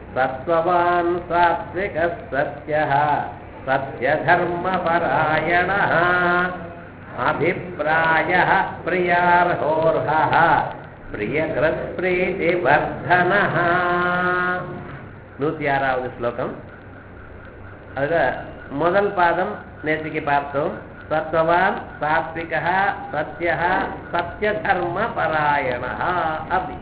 சத்வவான் சாத்விகः சத்யः சத்யதர்மபராயணः அபிப்ராயः பிரியார்ஹோர்ஹः பிரியகிருத்ப்ரீதிவர்தனः. 106வது ஸ்லோகம். அதுல முதல் பாதம் நேற்றுக்கு பார்த்தோம். சத்வவான் சாத்விகः சத்யः சத்யதர்மபராயணः. அப்படி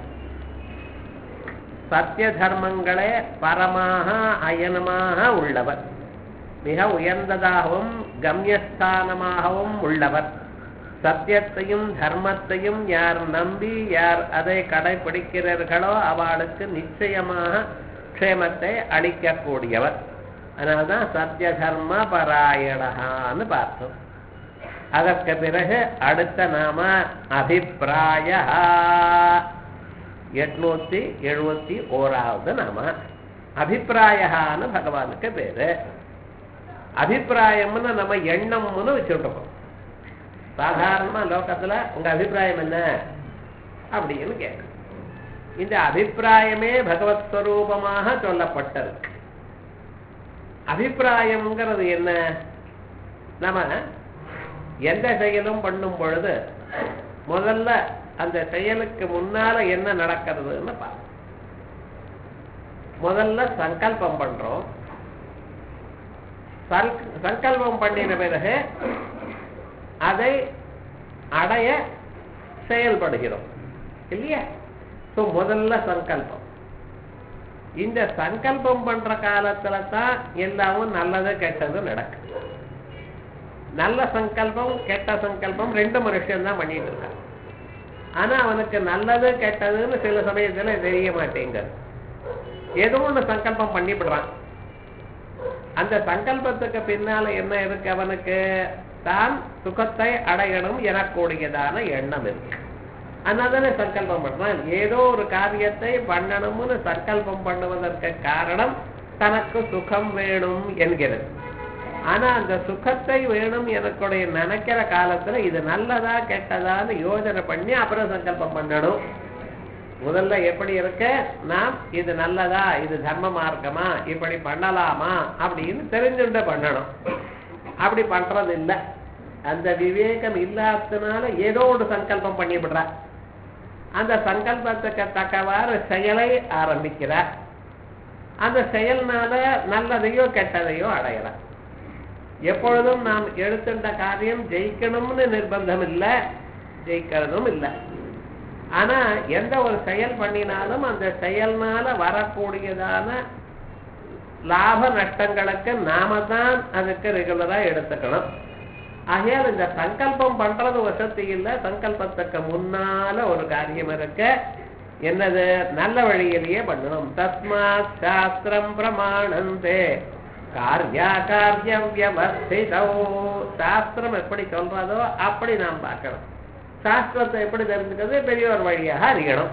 சத்திய தர்மங்களே பரமாக அயனமாக உள்ளவர், மிக உயர்ந்ததாகவும் கம்யஸ்தானமாகவும் உள்ளவர். சத்தியத்தையும் தர்மத்தையும் யார் நம்பி யார் அதை கடைபிடிக்கிறார்களோ அவளுக்கு நிச்சயமாக க்ஷேமத்தை அளிக்கக்கூடியவர். அதனால்தான் சத்திய தர்ம பராயணான்னு பார்த்தோம். அதற்கு பிறகு அடுத்த நாம அபிப்பிராய 871வது நாம. அபிப்பிராயன்னு பகவானுக்கு பேரு. அபிப்பிராயம்னு நம்ம எண்ணம்னு வச்சுருக்கோம். சாதாரணமா லோகத்துல உங்க அபிப்பிராயம் என்ன அப்படின்னு கேட்க, இந்த அபிப்பிராயமே பகவத் ஸ்வரூபமாக சொல்லப்பட்டது. அபிப்பிராயம்ங்கிறது என்ன? நம்ம எந்த செயலும் பண்ணும் பொழுது முதல்ல அந்த செயலுக்கு முன்னால என்ன நடக்கிறதுன்னு பார்ப்போம். முதல்ல சங்கல்பம் பண்றோம். சங்கல்பம் பண்ணின பிறகு அதை அடைய செயல்படுகிறோம் இல்லையா? முதல்ல சங்கல்பம். இந்த சங்கல்பம் பண்ற காலத்துல தான் எல்லாமும் நல்லது கெட்டது நடக்கும். நல்ல சங்கல்பம் கெட்ட சங்கல்பம் ரெண்டு மனுஷன் தான் பண்ணிட்டு இருக்கான். ஆனா அவனுக்கு நல்லது கெட்டதுன்னு சில சமயத்துல தெரிய மாட்டேங்குது. ஏதோ ஒண்ணு சங்கல்பம் பண்ணிவிடுறான். அந்த சங்கல்பத்துக்கு பின்னால என்ன இருக்கு? அவனுக்கு தான் சுகத்தை அடையணும் எனக்கூடியதான எண்ணம் இருக்கு. அதனால சங்கல்பம் பண்றான். ஏதோ ஒரு காரியத்தை பண்ணணும்னு சங்கல்பம் பண்ணுவதற்கு காரணம் தனக்கு சுகம் வேணும் என்கிறது. ஆனா அந்த சுகத்தை வேணும் எனக்குடைய நினைக்கிற காலத்துல இது நல்லதா கெட்டதான்னு யோசனை பண்ணி அப்புறம் சங்கல்பம் பண்ணணும். முதல்ல எப்படி இருக்க, நாம் இது நல்லதா, இது தர்ம மார்க்கமா, இப்படி பண்ணலாமா அப்படின்னு தெரிஞ்சுட்டு பண்ணணும். அப்படி பண்றது இல்லை. அந்த விவேகம் இல்லாததுனால ஏதோ ஒரு சங்கல்பம் பண்ணிவிடுற. அந்த சங்கல்பத்துக்கு தக்கவாறு செயலை ஆரம்பிக்கிறார். அந்த செயல்னால நல்லதையோ கெட்டதையோ அடையலாம். எப்பொழுதும் நாம் எடுத்துட்ட காரியம் ஜெயிக்கணும்னு நிர்பந்தம் இல்லை, ஜெயிக்கிறதும் இல்லை. ஆனா எந்த ஒரு செயல் பண்ணினாலும் அந்த செயல்னால வரக்கூடியதான லாப நஷ்டங்களுக்கு நாம தான் அதுக்கு ரெகுலரா எடுத்துக்கணும். ஆகையால் இந்த சங்கல்பம் பண்றது வசதி இல்லை. சங்கல்பத்துக்கு முன்னால ஒரு காரியம் இருக்க, என்னது? நல்ல வழியிலேயே பண்ணணும். தஸ்மாத் சாஸ்திரம் பிரமாணந்தே காரியா காரியம் வியவஸ்திதோ. சாஸ்திரம் எப்படி சொல்றதோ அப்படி நாம் பார்க்கணும். சாஸ்திரத்தை எப்படி தெரிஞ்சுக்கிறது? பெரியவர் வழியாக அறியணும்.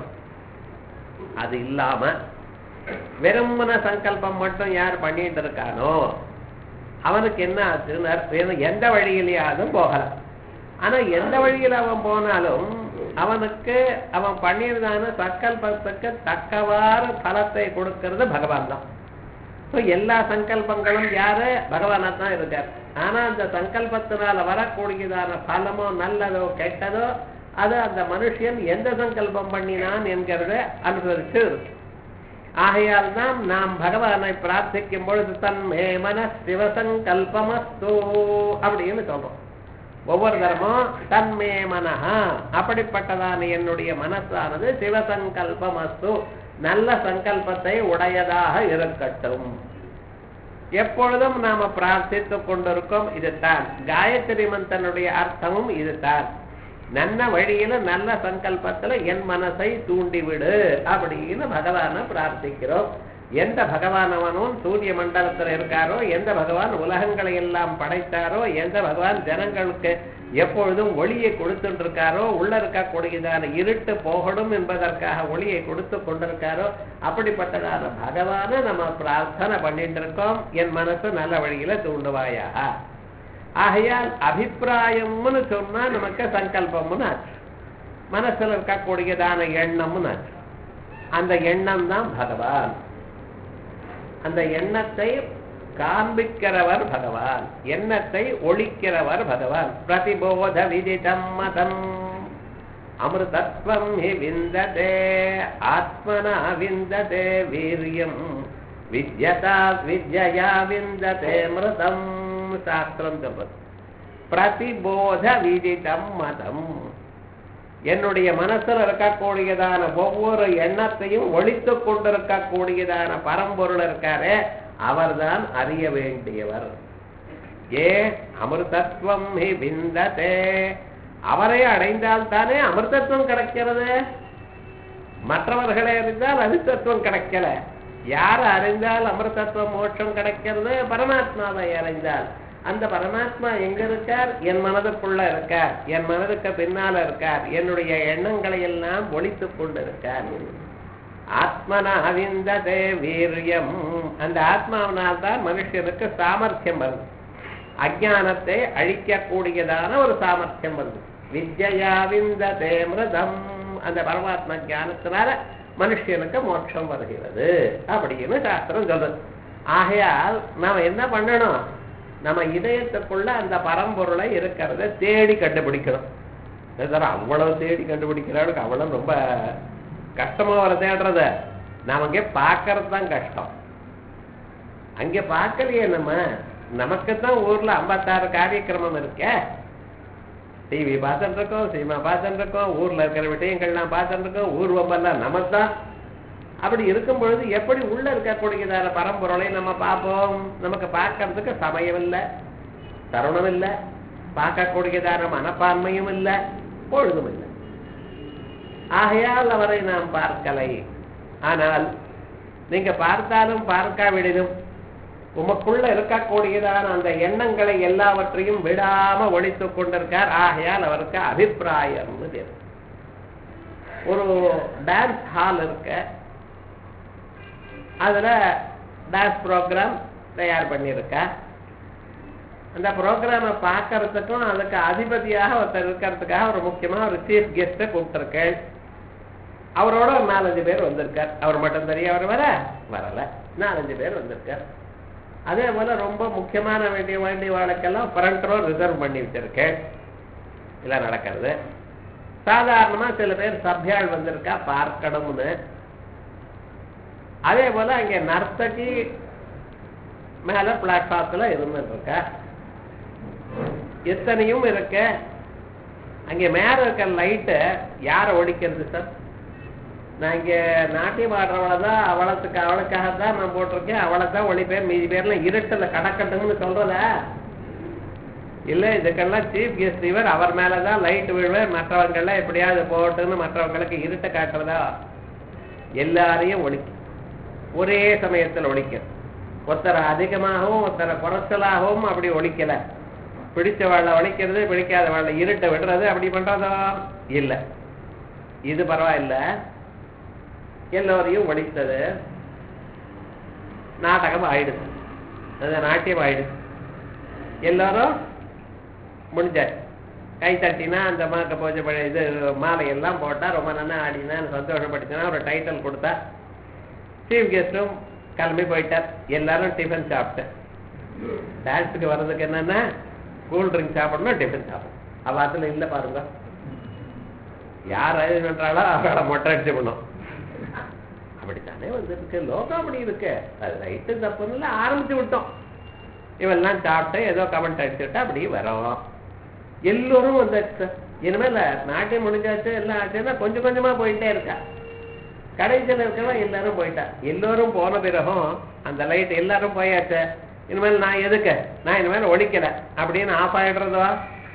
அது இல்லாம வெறுமன சங்கல்பம் மட்டும் யார் பண்ணிட்டு இருக்கானோ அவனுக்கு என்ன ஆச்சுன்னு எந்த வழியிலேயாவது போகலாம். ஆனா எந்த வழியில் அவன் போனாலும் அவனுக்கு அவன் பண்ணியிருந்தான சங்கல்பத்துக்கு தக்கவாறு பலத்தை கொடுக்கிறது பகவான் தான். எல்லா சங்கல்பங்களும் யாரு? பகவானா தான் இருக்கார். ஆனா அந்த சங்கல்பத்தினால வரக்கூடியதான பலமோ நல்லதோ கெட்டதோ அது அந்த மனுஷன் எந்த சங்கல்பம் பண்ணினான் என்கிறத அனுசரிச்சு இருக்கு. ஆகையால் தான் நாம் பகவானை பிரார்த்திக்கும் பொழுது தன்மே மன சிவசங்கல்பமஸ்து அப்படின்னு சொல்றோம். ஒவ்வொரு தரமும் தன்மே மனஹா, அப்படிப்பட்டதான என்னுடைய மனசானது சிவசங்கல்பமஸ்து, நல்ல சங்கல்பத்தை உடையதாக இருக்கட்டும். எப்பொழுதும் நாம பிரார்த்தித்துக் கொண்டிருக்கோம். இதுதான் காயத்ரி மந்திரனுடைய அர்த்தமும். இதுதான் நல்ல வழியில நல்ல சங்கல்பத்துல என் மனசை தூண்டிவிடு அப்படின்னு பகவானை பிரார்த்திக்கிறோம். எந்த பகவானவனும் சூரிய மண்டலத்துல இருக்காரோ, எந்த பகவான் உலகங்களை எல்லாம் படைத்தாரோ, எந்த பகவான் ஜனங்களுக்கு எப்பொழுதும் ஒளியை கொடுத்துட்டு இருக்காரோ, உள்ள இருக்கக்கூடியதான இருட்டு போகணும் என்பதற்காக ஒளியை கொடுத்து கொண்டிருக்காரோ, அப்படிப்பட்டதான பகவானை நம்ம பிரார்த்தனை பண்ணிட்டு இருக்கோம். என் மனசு நல்ல வழியில தூண்டுவாயா. ஆகையால் அபிப்பிராயம்னு சொன்னா நமக்கு சங்கல்பம்னு ஆச்சு. மனசுல இருக்கக்கூடியதான எண்ணம்னு ஆச்சு. அந்த எண்ணம் தான் பகவான். அந்த எண்ணத்தை காண்பிக்கிறவர் பகவான், எண்ணத்தை ஒழிக்கிறவர் பகவான். பிரதிபோத விதிதம் மதம் அமிர்தத்வம் ஹி விந்ததே ஆத்மனா விந்ததே வீரியம் வித்யதா வித்யயா விந்ததே மிருதம். சாஸ்திரம் சொல்றது பிரதிபோத விதிதம் மதம். என்னுடைய மனசுல இருக்கக்கூடியதான ஒவ்வொரு எண்ணத்தையும் ஒழித்து கொண்டிருக்கக்கூடியதான பரம்பொருள் இருக்காரே அவர்தான் அறிய வேண்டியவர். ஏ அமிர்தத்வம் ஹி விந்ததே, அவரை அடைந்தால் தானே அமிர்தத்துவம் கிடைக்கிறது. மற்றவர்களை அறிந்தால் அமிர்தத்துவம் கிடைக்கல. யார் அறிந்தால் அமிர்தத்துவம் மோட்சம் கிடைக்கிறது? பரமாத்மாவை அறிந்தால். அந்த பரமாத்மா எங்க இருக்கார்? என் மனதுக்குள்ள இருக்கார், என் மனதுக்கு பின்னால இருக்கார், என்னுடைய எண்ணங்களை எல்லாம் ஒழித்துக் கொண்டு இருக்கார். ஆத்மனா விந்ததே வீரியம். அந்த ஆத்மாவினால் தான் மனுஷனுக்கு சாமர்த்தியம் வருது, அஜானத்தை அழிக்கக்கூடியதான ஒரு சாமர்த்தியம் வருது. வித்யா விந்ததே மிருதம். அந்த பரமாத்மா ஞானத்தினால மனுஷனுக்கு மோட்சம் வருகிறது அப்படின்னு சாஸ்திரம் சொல்றது. ஆகையால் நாம என்ன பண்ணணும்? நம்ம இதயத்துக்குள்ள அந்த பரம்பொருளை இருக்கிறத தேடி கண்டுபிடிக்கணும். அவ்வளவு தேடி கண்டுபிடிக்கிறவளுக்கு அவ்வளவு ரொம்ப கஷ்டமா வர தேடுறத. நாம அங்கே பார்க்கறது தான் கஷ்டம். அங்கே பார்க்கலையே நம்ம. நமக்குத்தான் ஊர்ல 56 காரியக்கிரமம் இருக்க. டிவி பார்த்துட்டு இருக்கோம், சினிமா பார்த்துட்டு இருக்கோம், ஊர்ல இருக்கிற விஷயங்கள்லாம் பார்த்துட்டு இருக்கோம், ஊர்வம்பெல்லாம் நமக்குதான். அப்படி இருக்கும் பொழுது எப்படி உள்ள இருக்கக்கூடியதான பரம்பொருளை நம்ம பார்ப்போம்? நமக்கு பார்க்கறதுக்கு சமயம் இல்லை, தருணம் இல்லை, பார்க்கக்கூடியதான மனப்பான்மையும் இல்லை, பொழுதும் இல்லை. ஆகையால் அவரை நாம் பார்க்கலை. ஆனால் நீங்க பார்த்தாலும் பார்க்காவிடனும் உமக்குள்ள இருக்கக்கூடியதான அந்த எண்ணங்களை எல்லாவற்றையும் விடாம ஒழித்துக் கொண்டிருக்கார். ஆகையால் அவருக்கு அபிப்பிராயம்னு பேர். ஒரு டான்ஸ் ஹால் இருக்க, அதுல டான்ஸ் ப்ரோக்ராம் தயார் பண்ணியிருக்க. அந்த ப்ரோக்ராமை பார்க்கறதுக்கும் அதுக்கு அதிபதியாக ஒருத்தர் இருக்கிறதுக்காக ஒரு முக்கியமா ஒரு சீஃப் கெஸ்ட்டை கூப்பிட்டுருக்கேன். அவரோட ஒரு 4-5 பேர் வந்திருக்கார். அவர் மட்டும் தெரிய அவர் வரல, 4-5 பேர் வந்திருக்கார். அதே போல ரொம்ப முக்கியமான வேண்டிய வாழ்க்கெல்லாம் ஃப்ரண்ட் ரோ ரிசர்வ் பண்ணி வச்சிருக்கேன். இல்லை நடக்கிறது. சாதாரணமா சில பேர் சபியாள் வந்திருக்கா பார்க்கணும்னு. அதே போல அங்கே நர்த்தகி மேல பிளாட்ஃபார்ம்ல இருந்துட்டு இருக்கா. எத்தனையும் இருக்க. அங்கே மேல இருக்க லைட்டு யாரை ஒழிக்கிறது சார்? நான் இங்க நாட்டியம் ஆடுறவளதான், அவளுக்காகத்தான் நான் போட்டிருக்கேன், அவளை தான் ஒழிப்பேன், மீதி பேர்லாம் இருட்டுல கடக்கட்டும்னு சொல்றத இல்ல. இதுக்கெல்லாம் சீஃப் கெஸ்ட் இவர், அவர் மேலதான் லைட் விழுவேன், மற்றவங்க எல்லாம் எப்படியாவது போட்டுன்னு மற்றவங்களுக்கு இருட்டை காட்டுறதா? எல்லாரையும் ஒழிக்க ஒரே சமயத்தில் ஒழிக்க. ஒருத்தரை அதிகமாகவும் ஒருத்தரை குறைச்சலாகவும் அப்படி ஒழிக்கல. பிடிச்ச வாழ ஒழிக்கிறது, பிடிக்காத வாழ இருட்டை விடுறது, அப்படி பண்றதோ இல்லை. இது பரவாயில்ல, எல்லோரையும் ஒழித்தது. நாடகம் ஆயிடுது, அந்த நாட்டியம் ஆயிடுது. எல்லாரும் முடிஞ்சாச்சு. கை தட்டினா அந்த மாக்க போச்ச இது மாலையெல்லாம் போட்டா ரொம்ப நல்லா ஆடினா சந்தோஷப்பட்டுச்சுன்னா ஒரு டைட்டில் கொடுத்தா. சீஃப் கெஸ்டும் கிளம்பி போயிட்டார். எல்லாரும் டிஃபன் சாப்பிட்டேன். டான்ஸுக்கு வர்றதுக்கு என்னன்னா கூல் ட்ரிங்க் சாப்பிடணும், டிஃபன் சாப்பிடணும். அவாத்துல இல்லை பாருங்க. யார் அது பண்றாளோ அவளை மொட்டை அடிச்சுக்கணும். அப்படித்தானே வந்துருக்கு லோகம். அப்படி இருக்கு. அது ரைட்டு தப்புன்னு ஆரம்பிச்சு விட்டோம். இவெல்லாம் சாப்பிட்டு ஏதோ கமெண்ட் அடிச்சுட்டா அப்படி வரோம். எல்லோரும் வந்தாச்சு. இனிமேல் நாட்டியம் முடிஞ்சாச்சு எல்லாம் ஆச்சுன்னா கொஞ்சம் கொஞ்சமா போயிட்டே இருக்கா. கடைசியில் இருக்கவன் எல்லாரும் போயிட்டா. எல்லோரும் போன பிறகும் அந்த லைட் எல்லாரும் போயாச்சு. இனிமேல் நான் எதுக்கு, நான் இனிமேல் ஒழிக்கல அப்படின்னு ஆஃப் ஆயிடுறதா?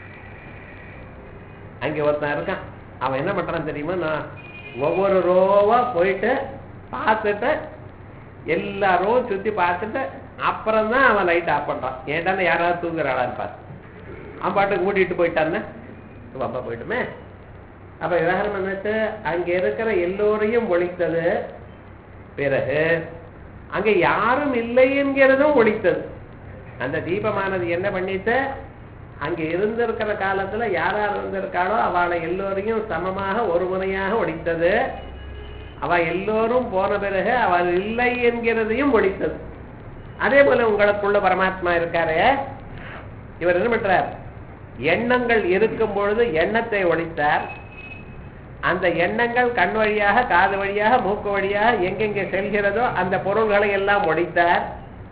அங்கே ஒருத்தன் இருக்கான். அவன் என்ன பண்றான் தெரியுமா? நான் ஒவ்வொரு ரோவா போயிட்டு பார்த்துட்டு எல்லா ரோவும் சுத்தி பார்த்துட்டு அப்புறம் தான் அவன் லைட் ஆஃப் பண்றான். ஏன்டான யாராவது தூங்குறாளான்னு பார்த்து அவன் பாட்டுக்கு கூட்டிட்டு போயிட்டான்னு அப்பா போயிட்டுமே. அப்ப விவகாரம் என்னட்டு அங்க இருக்கிற எல்லோரையும் ஒழித்தது. பிறகு அங்க யாரும் இல்லை என்கிறதும் ஒழித்தது. அந்த தீபமானது என்ன பண்ணிட்டு அங்க இருந்திருக்கிற காலத்துல யாரார் இருந்திருக்காளோ அவளை எல்லோரையும் சமமாக ஒரு முறையாக ஒழித்தது. அவ எல்லோரும் போன பிறகு அவள் இல்லை என்கிறதையும் ஒழித்தது. அதே போல உங்களுக்குள்ள பரமாத்மா இருக்காரு. இவர் என்ன பண்றார்? எண்ணங்கள் இருக்கும் பொழுது எண்ணத்தை ஒழித்தார். அந்த எண்ணங்கள் கண் வழியாக, காது வழியாக, மூக்கு வழியாக எங்கெங்கே செல்கிறதோ அந்த பொருள்களை எல்லாம் ஒழித்தார்.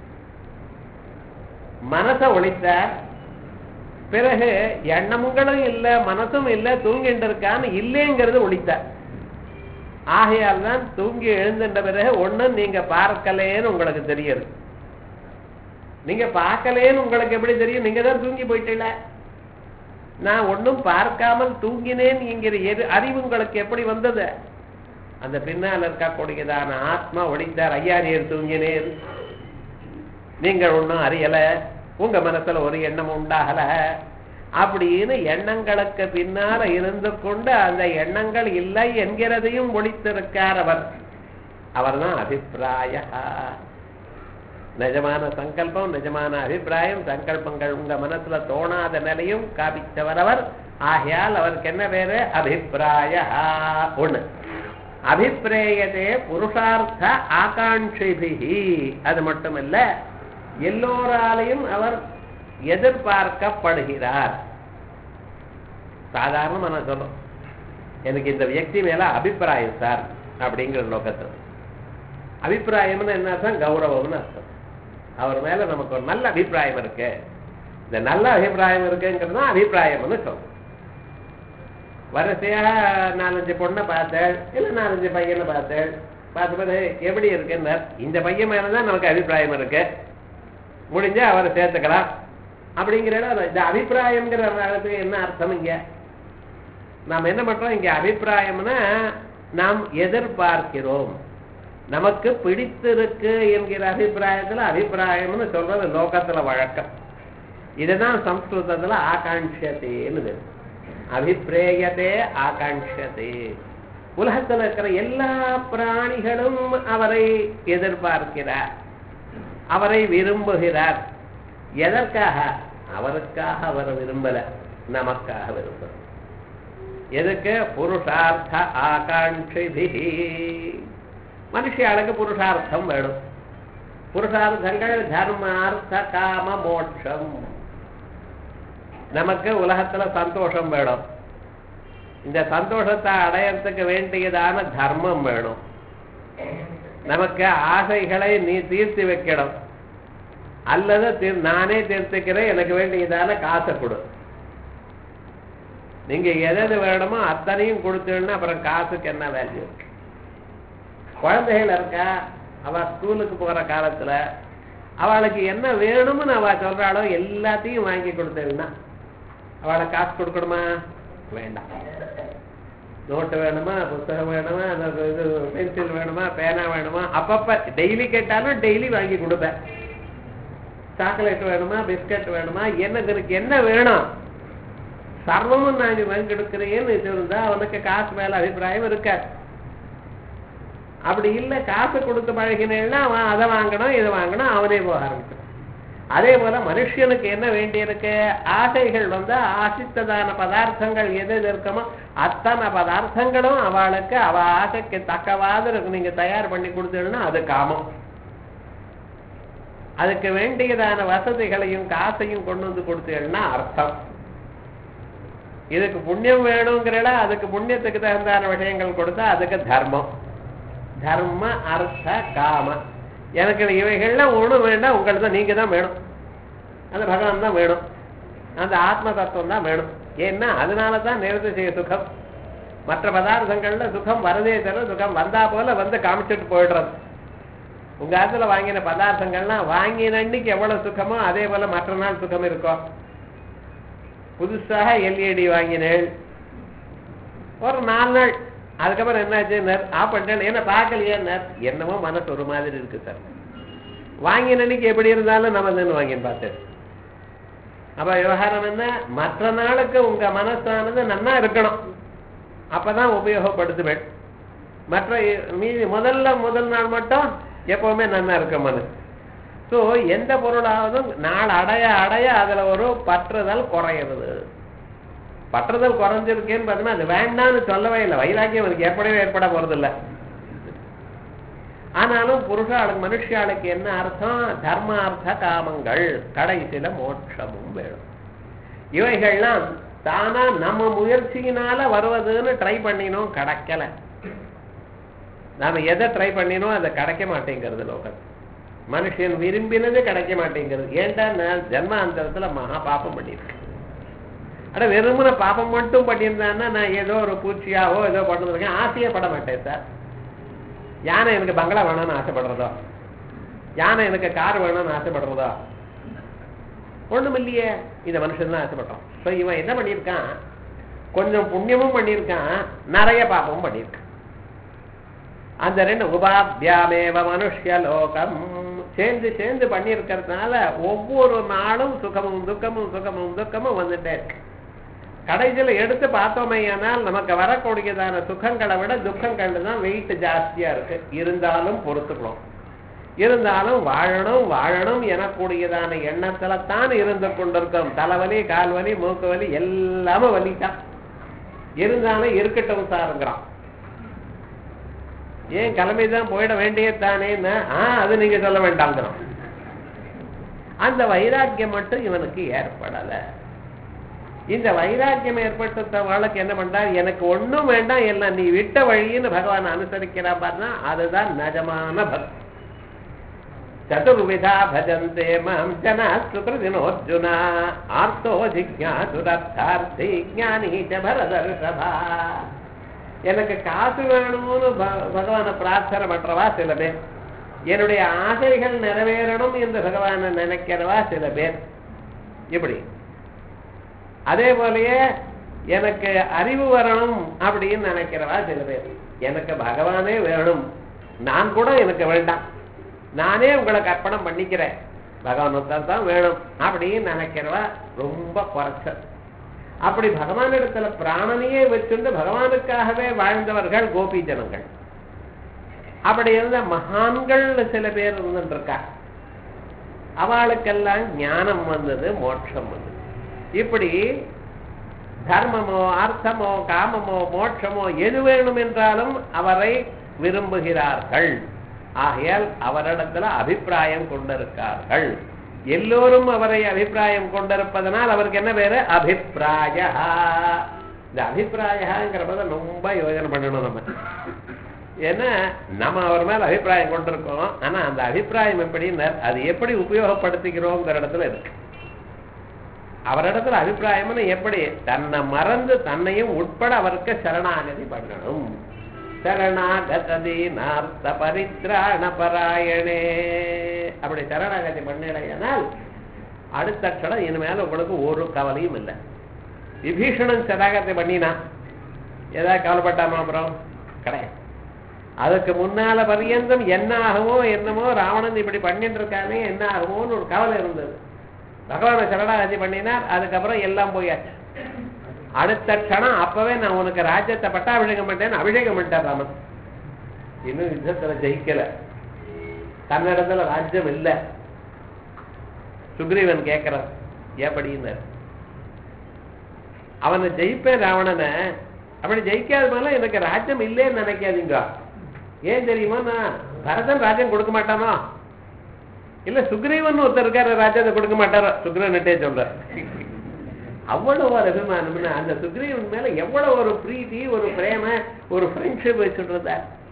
மனசை ஒழித்தார். பிறகு எண்ணங்களும் இல்லை, மனசும் இல்லை, தூங்கிட்டு இருக்கான்னு இல்லைங்கிறது ஒழித்தார். ஆகையால் தான் தூங்கி எழுந்துட்ட பிறகு ஒண்ணு நீங்க பார்க்கலேன்னு உங்களுக்கு தெரியுது. நீங்க பார்க்கலேன்னு உங்களுக்கு எப்படி தெரியும்? நீங்க தான் தூங்கி போயிட்டீல. நான் ஒன்னும் பார்க்காமல் தூங்கினேன் என்கிற அறிவு உங்களுக்கு எப்படி வந்தது? அந்த பின்னால் இருக்கக்கூடியதான ஆத்மா ஒழித்தார். ஐயா நீர் தூங்கினேன், நீங்கள் ஒன்னும் அறியல, உங்க மனசுல ஒரு எண்ணம் உண்டாகல அப்படின்னு எண்ணங்களுக்கு பின்னால இருந்து கொண்டு அந்த எண்ணங்கள் இல்லை என்கிறதையும் ஒழித்திருக்கார் அவர். அவர்தான் அபிப்பிராய. நிஜமான சங்கல்பம், நிஜமான அபிப்பிராயம், சங்கல்பங்கள் உங்க மனசுல தோணாத நிலையும் காபித்தவர் அவர். ஆகையால் அவருக்கு என்ன பேரு? அபிப்பிராய. ஒண்ணு அபிப்பிரேயதே புருஷார்த்த ஆகாங்ஷிபிஹி. அது மட்டுமல்ல, எல்லோராலையும் அவர் எதிர்பார்க்கப்படுகிறார். சாதாரணமா நான் சொல்றோம், எனக்கு இந்த வியக்தி மேல அபிப்பிராயம் சார் அப்படிங்கிற நோக்கத்தில். அபிப்பிராயம்னு என்ன அர்த்தம்? கௌரவம்னு அர்த்தம். அவர் மேல நமக்கு ஒரு நல்ல அபிப்பிராயம் இருக்கு. இந்த நல்ல அபிப்பிராயம் இருக்குங்கிறது தான் அபிப்பிராயம்னு சொல்றோம். வரிசையா 4-5 பொண்ணை பார்த்தேன், இல்லை 4-5 பையனை பார்த்தேன். பார்த்து எப்படி இருக்குன்னு, இந்த பையன் மேலதான் நமக்கு அபிப்பிராயம் இருக்கு, முடிஞ்சா அவரை சேர்த்துக்கலாம் அப்படிங்கிற இந்த அபிப்பிராயம்ங்கிற என்ன அர்த்தம்? இங்க நாம் என்ன பண்றோம்? இங்க அபிப்பிராயம்னா நாம் எதிர்பார்க்கிறோம், நமக்கு பிடித்திருக்கு என்கிற அபிப்பிராயத்துல அபிப்பிராயம்னு சொல்றது லோகத்துல வழக்கம். இதுதான் சம்ஸ்கிருதத்துல ஆகாங்ஷதேன்னு. அபிப்பிரேயதே ஆகாங்ஷதே. உலகத்துல இருக்கிற எல்லா பிராணிகளும் அவரை எதிர்பார்க்கிறார், அவரை விரும்புகிறார். எதற்காக? அவருக்காக அவர் விரும்பல, நமக்காக விரும்புகிறார். எதுக்கு? புருஷார்த்த ஆகாங்ஷிபிஹி. மனுஷியாளுக்கு புருஷார்த்தம் வேணும். புருஷார்த்தங்கள் தர்ம, அர்த்த, காம, மோட்சம். நமக்கு உலகத்துல சந்தோஷம் வேணும். இந்த சந்தோஷத்தை அடையறதுக்கு வேண்டியதான தர்மம் வேணும். நமக்கு ஆசைகளை நீ தீர்த்து வைக்கணும், அல்லது நானே தீர்த்துக்கிறேன், எனக்கு வேண்டியதான காசை கொடு. நீங்க எது வேணுமோ அத்தனையும் கொடுத்தீங்கன்னா அப்புறம் காசுக்கு என்ன வேல்யூ? குழந்தைகள் இருக்கா, அவ ஸ்கூலுக்கு போற காலத்துல அவளுக்கு என்ன வேணும்னு அவ சொல்றாளோ எல்லாத்தையும் வாங்கி கொடுத்தேன்னா அவளை காசு கொடுக்கணுமா? வேண்டாம். நோட்டு வேணுமா, புத்தகம் வேணுமா, இது பென்சில் வேணுமா, பேனா வேணுமா, அப்பப்ப டெய்லி கேட்டாலும் டெய்லி வாங்கி கொடுப்பேன். சாக்லேட் வேணுமா, பிஸ்கட் வேணுமா, எனக்கு என்ன வேணும் சர்வமும் நான் வாங்கி கொடுக்கிறேன்னு இருந்தா அவனுக்கு காசு மேல அபிப்பிராயம் இருக்காது. அப்படி இல்லை, காசு கொடுத்து பழகினேன்னா அவன் அதை வாங்கணும் இதை வாங்கணும், அவனே போக ஆரம்பிச்சான். அதே போல மனுஷனுக்கு என்ன வேண்டியிருக்கு? ஆசைகள் ஆசித்ததான பதார்த்தங்கள் எது இருக்குமோ அத்தனை பதார்த்தங்களும் அவளுக்கு அவ ஆசைக்கு தக்கவாது நீங்க தயார் பண்ணி கொடுத்தீங்கன்னா அது காமம். அதுக்கு வேண்டியதான வசதிகளையும் காசையும் கொண்டு வந்து கொடுத்தீங்கன்னா அர்த்தம். இதுக்கு புண்ணியம் வேணுங்கிறல, அதுக்கு புண்ணியத்துக்கு தகுந்தான விஷயங்கள் கொடுத்தா அதுக்கு தர்மம். தர்ம, அர்த்த, காம. எனக்கு இவைகள்லாம் ஒண்ணும் வேண்டாம், உங்களுக்கு தான், நீங்க தான் வேணும், அந்த பகவான் தான் வேணும், அந்த ஆத்ம தத்துவம் தான் வேணும். ஏன்னா அதனாலதான் நிறுத்த செய்ய சுகம். மற்ற பதார்த்தங்கள்ல சுகம் வரதே தவிர சுகம் வந்தா போல வந்து காமிச்சிட்டு போயிடுறது. உங்க ஆத்துல வாங்கின பதார்த்தங்கள்லாம் வாங்கின அன்னைக்கு எவ்வளவு சுகமோ அதே போல மற்ற நாள் சுகம் இருக்கும். புதுசாக எல்இடி வாங்கினேன், ஒரு 4 நாள், அதுக்கப்புறம் என்னாச்சு ஆஃப் பண்ணிட்டேன், என்ன பார்க்கலையே, என்னமோ மனசு ஒரு மாதிரி இருக்கு சார். வாங்கின அன்னைக்கு எப்படி இருந்தாலும் நம்ம தான் வாங்கின்னு பார்த்தேன். அப்ப விவகாரம் என்ன? மற்ற நாளுக்கு உங்க மனசானது நன்னா இருக்கணும், அப்பதான் உபயோகப்படுத்துவேன். மற்ற மீதி முதல் நாள் மட்டும் எப்பவுமே நன்னா இருக்க மனசு. ஸோ எந்த பொருளாவதும் நாள் அடைய அடைய அதுல ஒரு பற்றுதல் குறையிறது. பற்றுதல் குறைஞ்சிருக்கேன்னு பார்த்தோம்னா அது வேண்டான்னு சொல்லவே இல்லை. வைராக்கியம் அதுக்கு எப்படியும் ஏற்பட போறதில்லை. ஆனாலும் புருஷாளுக்கு மனுஷாளுக்கு என்ன அர்த்தம்? தர்மார்த்த காமங்கள், கடைசியில மோட்சமும் வேணும். இவைகள்லாம் தானா நம்ம முயற்சியினால வருவதுன்னு ட்ரை பண்ணினோம், கிடைக்கல. நாம எதை ட்ரை பண்ணினோம் அதை கிடைக்க மாட்டேங்கிறது. லோகம் மனுஷன் விரும்பினது கிடைக்க மாட்டேங்கிறது. ஏன்டா நான் ஜென்மாந்தரத்துல மகா பாப்பம் பண்ணியிருக்கேன். ஆனா வெறுமன பாப்பம் மட்டும் பண்ணியிருந்தான்னா நான் ஏதோ ஒரு பூச்சியாவோ ஏதோ பண்ணிருக்கேன், ஆசையே பட மாட்டேன் சார். யானை எனக்கு பங்களா வேணும்னு ஆசைப்படுறதோ, யானை எனக்கு கார் வேணும்னு ஆசைப்படுறதோ ஒண்ணும் இல்லையே. இந்த மனுஷன் தான் ஆசைப்படுறான். ஸோ இவன் என்ன பண்ணியிருக்கான்? கொஞ்சம் புண்ணியமும் பண்ணியிருக்கான், நிறைய பாப்பமும் பண்ணியிருக்கான். அந்த ரெண்டு உபாபியாமேவ மனுஷ்யலோகம் சேர்ந்து சேர்ந்து பண்ணியிருக்கிறதுனால ஒவ்வொரு நாளும் சுகமும் துக்கமும் சுகமும் துக்கமும் வந்துட்டே இருக்கு. கடைசியில எடுத்து பார்த்தோமையானால் நமக்கு வரக்கூடியதான சுகங்களை விட துக்கங்கள் தான் வெயிட் ஜாஸ்தியா இருக்கு. இருந்தாலும் பொறுத்துக்கணும், இருந்தாலும் வாழணும் வாழணும் எனக்கூடியதான எண்ணத்துல தான் இருந்து கொண்டிருக்கோம். தலைவலி, கால்வலி, மூக்கு வலி எல்லாமே வலிதான். இருந்தாலும் இருக்கட்டும் சாருங்கிறான். ஏன் கிளம்பிதான் போயிட வேண்டியதானேன்னு அது நீங்க சொல்ல வேண்டாங்கிறோம். அந்த வைராக்கியம் மட்டும் இவனுக்கு ஏற்படல. இந்த வைராக்கியம் ஏற்பட்டவளுக்கு என்ன பண்றார்? எனக்கு ஒண்ணும் வேண்டாம், எல்லாம் நீ விட்ட வழின்னு பகவான் அனுசரிக்கிறா பாருன்னா அதுதான் நிஜமான பக்தி. சதுர்விதா பஜந்தே மாம் ஜனா சுக்ருதினோர்ஜுனா ஆர்த்தோ ஜிக்ஞாசுரர்த்தார்த்தி ஞானி ச பரதர்ஷபா. எனக்கு காசு வேணும்னு பகவானை பிரார்த்தனை பண்றவா சில பேர், என்னுடைய ஆசைகள் நிறைவேறணும் என்று பகவானை நினைக்கிறவா சில பேர். இப்படி அதே போலயே எனக்கு அறிவு வரணும் அப்படின்னு நினைக்கிறவா சில பேர். எனக்கு பகவானே வேணும், நான் கூட எனக்கு வேண்டாம், நானே உங்களை கற்பனை பண்ணிக்கிறேன், பகவான் தான் வேணும் அப்படின்னு நினைக்கிறவா ரொம்ப குறைச்சல். அப்படி பகவானிடத்துல பிராணனையே வச்சுண்டு பகவானுக்காகவே வாழ்ந்தவர்கள் கோபி ஜனங்கள். அப்படி இருந்த மகான்கள் சில பேர் இருந்துருக்கா. அவளுக்கெல்லாம் ஞானம் வந்தது, மோட்சம் வந்தது. இப்படி தர்மமோ அர்த்தமோ காமமோ மோட்சமோ எது வேணும் என்றாலும் அவரை விரும்புகிறார்கள். ஆகையால் அவரிடத்துல அபிப்பிராயம் கொண்டிருக்கார்கள். எல்லோரும் அவரை அபிப்பிராயம் கொண்டிருப்பதனால் அவருக்கு என்ன பேரு? அபிப்பிராய. இந்த அபிப்பிராயங்கிற போது ரொம்ப யோசனை பண்ணணும் நம்ம. ஏன்னா நம்ம அவர் மேல அபிப்பிராயம் கொண்டிருக்கோம், ஆனா அந்த அபிப்பிராயம் எப்படின்னு அது எப்படி உபயோகப்படுத்திக்கிறோங்கிற இடத்துல இருக்கு. அவரிடத்துல அபிப்பிராயம்னு எப்படி? தன்னை மறந்து தன்னையும் உட்பட அவருக்கு சரணாகதி பண்ணணும். சரணாகதீனார்த்த பரித்ராண பராயணே. அப்படி சரணாகதி பண்ணலையானால் அடுத்த க்ஷணம் இனிமேல உங்களுக்கு ஒரு கவலையும் இல்லை. விபீஷணன் சரணாகதி பண்ணினா ஏதாவது கவலைப்பட்டாமா? அப்புறம் கிடையாது. அதுக்கு முன்னால பரியந்தம் என்ன ஆகுமோ என்னமோ, ராவணன் இப்படி பண்ணிட்டு இருக்கானே என்ன ஆகுமோன்னு ஒரு கவலை இருந்தது. பகவானை சரணாகதி பண்ணினார், அதுக்கப்புறம் எல்லாம் போயாச்சு. அடுத்த க்ஷணம் அப்பவே நான் உனக்கு ராஜ்யத்தை பட்டாபிஷேகம் பண்ணேன்னு அபிஷேகம் பண்ணிட்டார் ராமன். இன்னும் யுத்தத்துல ஜெயிக்கல, தன்னிடத்துல ராஜ்யம் இல்லை. சுக்ரீவன் கேட்கிறான் எப்படின்னு. அவனை ஜெயிப்பேன் ராவணனை, அப்படி ஜெயிக்காத போல எனக்கு ராஜ்யம் இல்லைன்னு நினைக்காதீங்க. ஏன் தெரியுமா? நான் பரதன் ராஜ்யம் கொடுக்க மாட்டானோ? இல்ல சுக்ரீவன் ஒருத்தர் இருக்காரு, ராஜ்யத்தை கொடுக்க மாட்டாரோ? சுக்ரீவன்ட்டே சொல்ற. அவ்வளவு ஒரு அபிமானம்னு அந்த சுக்ரீவன் மேல எவ்வளவு ஒரு பிரீத்தி, ஒரு பிரேம, ஒரு ஃப்ரெண்ட்ஷிப் வச்சுடுறத.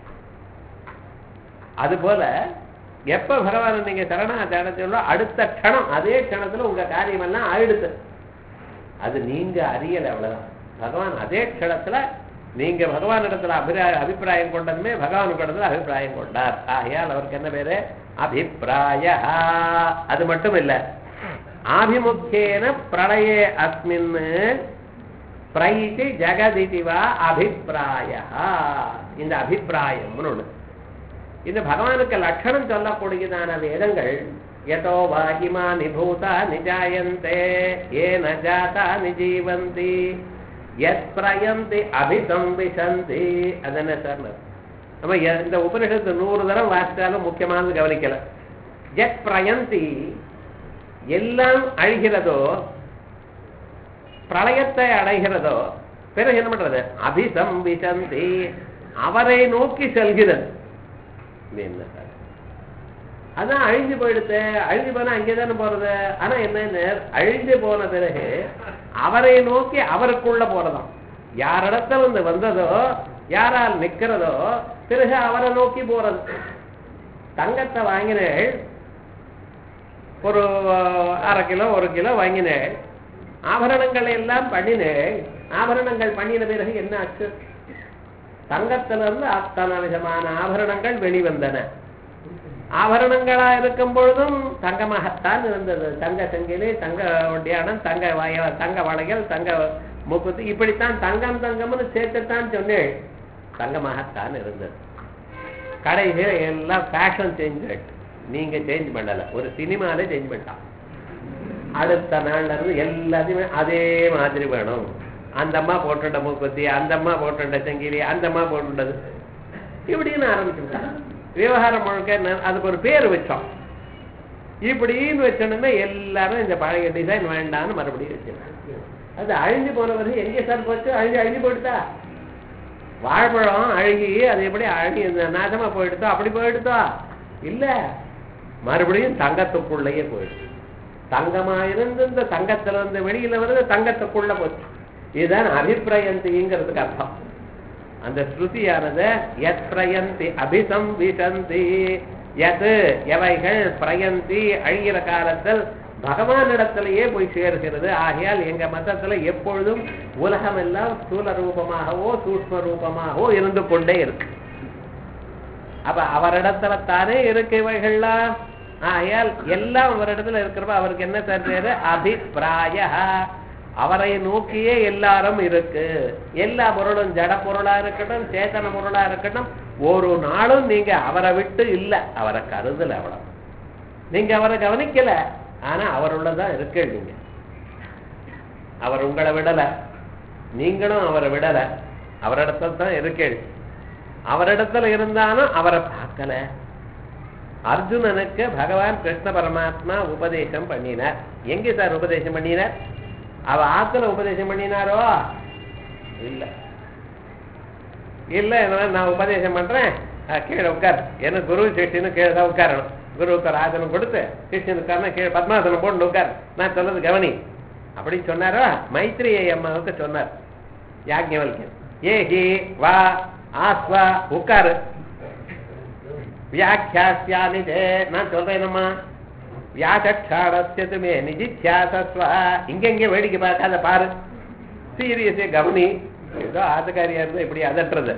அது போல எப்ப பகவான நீங்க சரணாச்சாரத்தோட அடுத்த க்ஷணம் அதே க்ஷணத்துல உங்க காரியம் எல்லாம் ஆயிடுது. அது நீங்க அறியல, அவ்வளவுதான். பகவான் அதே க்ஷணத்துல நீங்க பகவான் இடத்துல அபிப்பிராயம் கொண்டதுமே பகவான் இடத்துல அபிப்பிராயம் கொண்டார். ஆகையால் அவருக்கு என்ன பேரு? அபிப்பிராய. அது மட்டும் இல்ல, ஆபிமுக்கேன பிரளயே அஸ்மின் பிரைதி ஜெகதிதிவா அபிப்பிராய. இந்த அபிப்பிராயம்னு ஒண்ணு. இந்த பகவானுக்கு லட்சணம் சொல்லக்கூடியதான வேதங்கள் யதோ வாகிமா நிபூதா நிஜாயந்தே ஏன ஜாதா நிஜீவந்தி யத் பிரயந்தி அபிசம்பிசந்தி. அது என்ன சார்? நம்ம இந்த உபனிஷத்து 100 தரம் வாசித்தாலும் முக்கியமானது கவனிக்கல. யத் பிரயந்தி எல்லாம் அழிகிறதோ, பிரளயத்தை அடைகிறதோ, பிறகு என்ன பண்றது? அபிசம்பிசந்தி அவரை நோக்கி செல்கிறது. என்ன சார் அதான் அழிஞ்சு போயிடுத்து. அழிஞ்சு போனா அங்கேதானே போறது. ஆனா என்ன, அழிஞ்சு போன பிறகு அவரை நோக்கி அவருக்குள்ள போறதாம். யாரிடத்துல இருந்து வந்ததோ யாரால் நிக்கிறதோ பிறகு அவரை நோக்கி போறது. தங்கத்தை வாங்கினேள், ஒரு 1/2 கிலோ 1 கிலோ வாங்கினேள், ஆபரணங்கள் எல்லாம் பண்ணினேள். ஆபரணங்கள் பண்ணின பிறகு என்ன ஆச்சு? தங்கத்திலிருந்து அத்தனை விதமான ஆபரணங்கள் வெளிவந்தன. ஆபரணங்களா இருக்கும் பொழுதும் தங்கமாகத்தான் இருந்தது. தங்க செங்கிலி, தங்க ஒட்டியானம், தங்க வளையல், தங்க முக்குத்து, இப்படித்தான் தங்கம் தங்கம்னு சேர்த்துத்தான் சொன்னேன். தங்கமாகத்தான் இருந்தது. கடைசியில் எல்லாம் ஃபேஷன் சேஞ்ச். நீங்க சேஞ்ச் பண்ணல, ஒரு சினிமாலே சேஞ்ச் பண்ணிட்டான். அடுத்த நாள்ல இருந்து எல்லாத்தையுமே அதே மாதிரி வேணும். அந்த அம்மா போட்டுட்ட மூக்குத்தி, அந்த அம்மா போட்டுட்ட செங்கிலி, அந்த அம்மா போட்டுட்டது, இப்படின்னு ஆரம்பிச்சுட்டான். விவகாரம் முழுக்க அதுக்கு ஒரு பேர் வச்சோம். இப்படின்னு வச்சோன்னா எல்லாரும் இந்த பழைய டிசைன் வேண்டான்னு மறுபடியும் வச்சிருக்காங்க. அது அழிஞ்சு போனவர்கள் எங்கே சார் போச்சு? அழிஞ்சு போயிடுதா? வாழைப்பழம் அழுகி அது எப்படி அழுகி நாசமா போயிடுதோ அப்படி போயிடுதோ? இல்ல, மறுபடியும் தங்கத்துக்குள்ளேயே போயிடுது. தங்கமா இருந்து இந்த தங்கத்துல இருந்து வெளியில வருது, தங்கத்துக்குள்ள போச்சு. இதுதான் அபிப்பிரயந்திங்கிறதுக்கு அர்த்தம். அந்த ஸ்ருதியானது யத் பிரயந்தி அபிசம்விசந்தி, எது எவைகள் பிரயந்தி அழிகிற காலத்தில் பகவானிடத்திலேயே போய் சேர்கிறது. ஆகையால் எங்க மதத்துல எப்பொழுதும் உலகம் எல்லாம் ஸ்தூல ரூபமாகவோ சூக்ஷ்ம ரூபமாகவோ இருந்து கொண்டே இருக்கு. அப்ப அவரிடத்துல தானே இருக்கு இவைகள்லாம். ஆகையால் எல்லாம் அவரிடத்துல இருக்கிறப்ப அவருக்கு என்ன தருது? அபிப்பிராய. அவரை நோக்கியே எல்லாரும் இருக்கு. எல்லா பொருளும் ஜட பொருளா இருக்கட்டும், சேத்தன பொருளா இருக்கட்டும், ஒரு நாளும் நீங்க அவரை விட்டு இல்ல, அவரை கருதல. அவ்வளவு நீங்க அவரை கவனிக்கல, ஆனா அவருள்ளதான் இருக்கு. நீங்க அவர் உங்களை விடல, நீங்களும் அவரை விடல, அவரிடத்துல தான் இருக்கேள். அவரிடத்துல இருந்தாலும் அவரை பார்க்கல. அர்ஜுனனுக்கு பகவான் கிருஷ்ண பரமாத்மா உபதேசம் பண்ணினார். எங்க சார் உபதேசம் பண்ணினார்? அவ ஆத்துல உபதேசம் பண்ணினாரோ? இல்ல இல்ல, நான் உபதேசம் பண்றேன், கீழே உட்கார், என்ன குரு சிஷ்யனு கீழே தான் உட்காரணும். குருவுக்கு ஒரு ஆசனம் கொடுத்து சிஷ்யனுக்காரன கீழே பத்மாசனம் போட்டு உட்கார், நான் சொல்றது கவனி அப்படின்னு சொன்னாரோ? மைத்ரேயி அம்மாவுக்கு சொன்னார் யாக்ஞவல்யன். ஏஹி வா ஆஸ்வா உட்காரு, வியாக்கியாஸ்யானிதே நான் சொல்றேனம்மா, வியாசக்ஷாரஸ்யதுமே நிஜித்யாசஸ்வா, இங்கெங்க வேடிக்கை பார்க்காத பாரு, சீரியஸே கவனி. ஏதோ ஆசகாரியா இருந்தா இப்படி அதட்டுறது.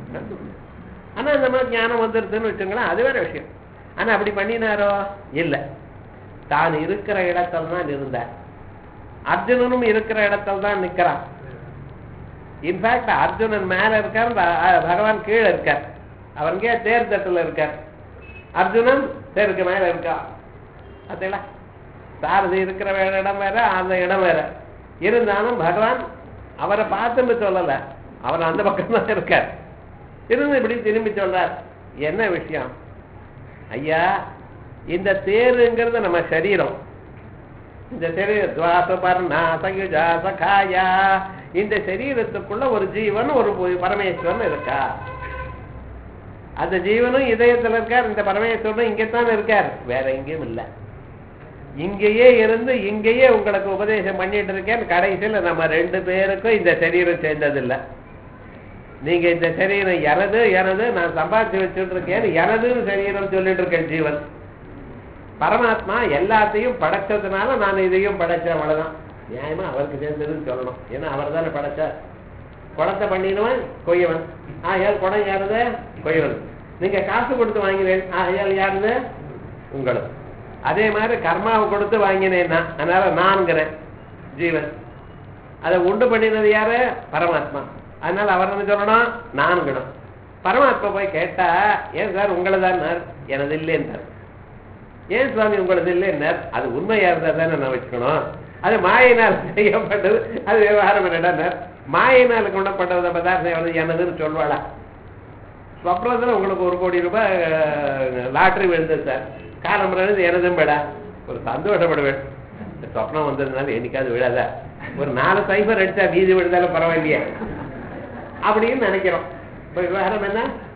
ஆனா இந்த மாதிரி ஞானம் வந்துருதுன்னு வச்சுங்களேன், அது வேற விஷயம். ஆனா அப்படி பண்ணினாரோ? இல்ல, தான் இருக்கிற இடத்துல தான் இருந்தார். அர்ஜுனனும் இருக்கிற இடத்துல தான் நிக்கிறான். இன்ஃபேக்ட் அர்ஜுனன் மேல இருக்கார், பகவான் கீழே இருக்கார். அவருக்கே தேர் தட்டுல இருக்கார், அர்ஜுனன் தேருக்கு மேல இருக்கா. பார்த்தீங்களா? சாரதி இருக்கிற இடம் வேற, அந்த இடம் வேற. இருந்தாலும் பகவான் அவரை பார்த்துன்னு சொல்லல, அவர் அந்த பக்கம் தான் இருக்கார். இருந்து இப்படி திரும்பி சொல்றார். என்ன விஷயம் ஐயா? இந்த தேருங்கிறது நம்ம சரீரம். இந்த சரீரத்வாசபர்ணாசயுஜாசகாயா, இந்த சரீரத்துக்குள்ள ஒரு ஜீவன் ஒரு பரமேஸ்வரன் இருக்கா. அந்த ஜீவனும் இதயத்துல இருக்கார், இந்த பரமேஸ்வரனும் இங்கத்தான் இருக்கார், வேற எங்கேயும் இல்லை. இங்கேயே இருந்து இங்கேயே உங்களுக்கு உபதேசம் பண்ணிட்டு இருக்கேன். கடைசியில் நம்ம 2 பேருக்கும் இந்த சரீரம் சேர்ந்ததில்லை. நீங்க இந்த சரீரம் எனது எனது நான் சம்பாதிச்சு வச்சுட்டு இருக்கேன், எனதுன்னு சரீரம் சொல்லிட்டு இருக்கேன். ஜீவன் பரமாத்மா எல்லாத்தையும் படைச்சதுனால நான் இதையும் படைச்சேன், அவ்வளவுதான். நியாயமா அவருக்கு சேர்ந்ததுன்னு சொல்லணும். ஏன்னா அவர் தானே படைச்சார். குடத்தை பண்ணினவன் கொய்யவன், ஆகையால் குடம் யாருது? கொய்யவன். நீங்க காசு கொடுத்து வாங்கினேன், ஆகையால் யாருது? உங்களுக்கு. அதே மாதிரி கர்மாவை கொடுத்து வாங்கினேன்னா, அதனால நான்கிறேன் ஜீவன். அதை உண்டு பண்ணினது யாரு? பரமாத்மா. அதனால அவர் என்ன சொல்லணும்? நான்கணும். பரமாத்மா போய் கேட்டா, ஏன் சார் உங்களதான்? எனது இல்லைன்னார். ஏன் சுவாமி உங்களது இல்லைன்னார்? அது உண்மையா இருந்தா தானே நான் வச்சுக்கணும். அது மாயினால் செய்யப்பட்டது, அது விவகாரம் என்னடார். மாயினால் கொண்டப்பட்டது பதார்த்தம் எனதுன்னு சொல்வாளா? சொப்னத்துல உங்களுக்கு 1 கோடி ரூபாய் லாட்டரி விழுந்தது சார், காலம் எனதும் விடா, ஒரு சந்தோஷப்படுவேன். சொப்னம் வந்ததுனால என்னைக்காவது விழாத, ஒரு 4 சைபர் அடிச்சா வீதி விழுந்தாலும் பரவாயில்லையே அப்படின்னு நினைக்கிறோம். இப்போ விவகாரம் என்ன?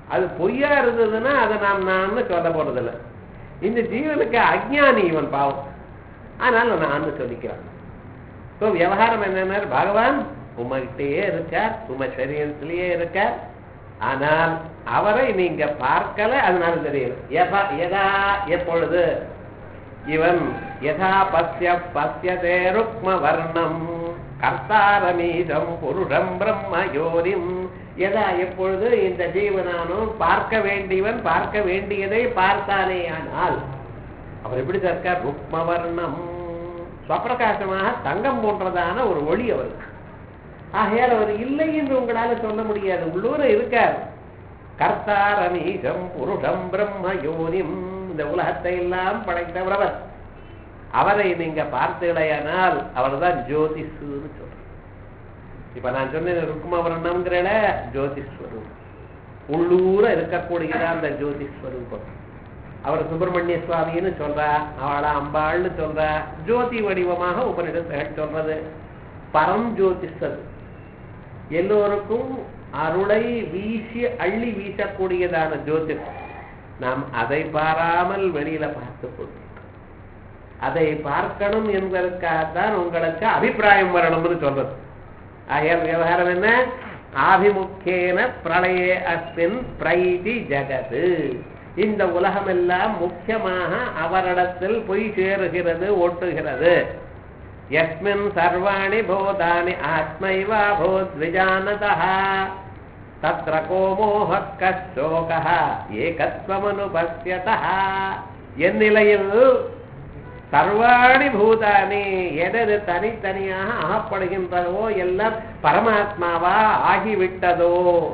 அது பொய்யா இருந்ததுன்னா அதை நான் சொல்ல போறதில்லை. இந்த ஜீவனுக்கு அஜ்ஞானி இவன் பாவம், அதனால நான் சொல்லிக்கிறான். ஸோ விவகாரம் என்னன்னா, பகவான் உமகிட்டயே இருக்கார், உம சரீரத்திலேயே இருக்கார். ஆனால் அவரை நீங்க பார்க்கல, அதனால தெரியல. எதா எப்பொழுது இவன் யதா பஸ்யதே ருக்ம வர்ணம் கர்த்தாரமீதம் புருஷம் பிரம்ம யோனிம். எதா எப்பொழுது இந்த ஜீவனானும் பார்க்க வேண்டியவன் பார்க்க வேண்டியதை பார்த்தானே, ஆனால் அவர் எப்படி இருக்கார்? ருக்ம வர்ணம், ஸ்வப்பிரகாசமாக தங்கம் போன்றதான ஒரு ஒளி அவருக்கு. ஆகையால் அவர் இல்லை என்று உங்களால சொல்ல முடியாது, உள்ளூர இருக்கார். கர்த்தாரமீகம் புருஷம் பிரம்ம யோனிம், இந்த உலகத்தை எல்லாம் படைத்தவர் அவர். அவரை நீங்க பார்த்தீங்களேயானால் அவர் தான் ஜோதிஷுன்னு சொல்ற. இப்ப நான் சொன்னேன் ருக்மவர்ணம்ங்கிறல ஜோதிஸ்வரூபம், உள்ளூர இருக்கக்கூடியதா அந்த ஜோதிஸ்வரூபம். அவர் சுப்பிரமணிய சுவாமின்னு சொல்றா, அவளா அம்பாள்னு சொல்றா. ஜோதி வடிவமாக உபனிடத்துகள் சொல்றது பரம் ஜோதிஷது. எல்லோருக்கும் அருளை வீசி அள்ளி வீசக்கூடியதான ஜோதிஷ். நாம் அதை பாராமல் வெளியில பார்த்து கொள்வோம். அதை பார்க்கணும் என்பதற்காகத்தான் உங்களுக்கு அபிப்பிராயம் வரணும்னு சொல்றது. ஆகையால் விவகாரம் என்ன? ஆபிமுக்கேன பிரளயே அஸ்மின் பிரைதி ஜகது. இந்த உலகம் எல்லாம் முக்கியமாக அவரிடத்தில் போய் சேருகிறது, ஓட்டுகிறது. யஸ்மின் சர்வாணி போதானி ஆத்மைவா போத்விஜானதஹ தத்ர கோமோஹக் கச்சோகஹ ஏகத்வமனுபஸ்யதஹ. என் நிலையில் சர்வாணி பூதானி, எது தனித்தனியாக ஆகப்படுகின்றதோ எல்லாம் பரமாத்மாவா ஆகிவிட்டதோ,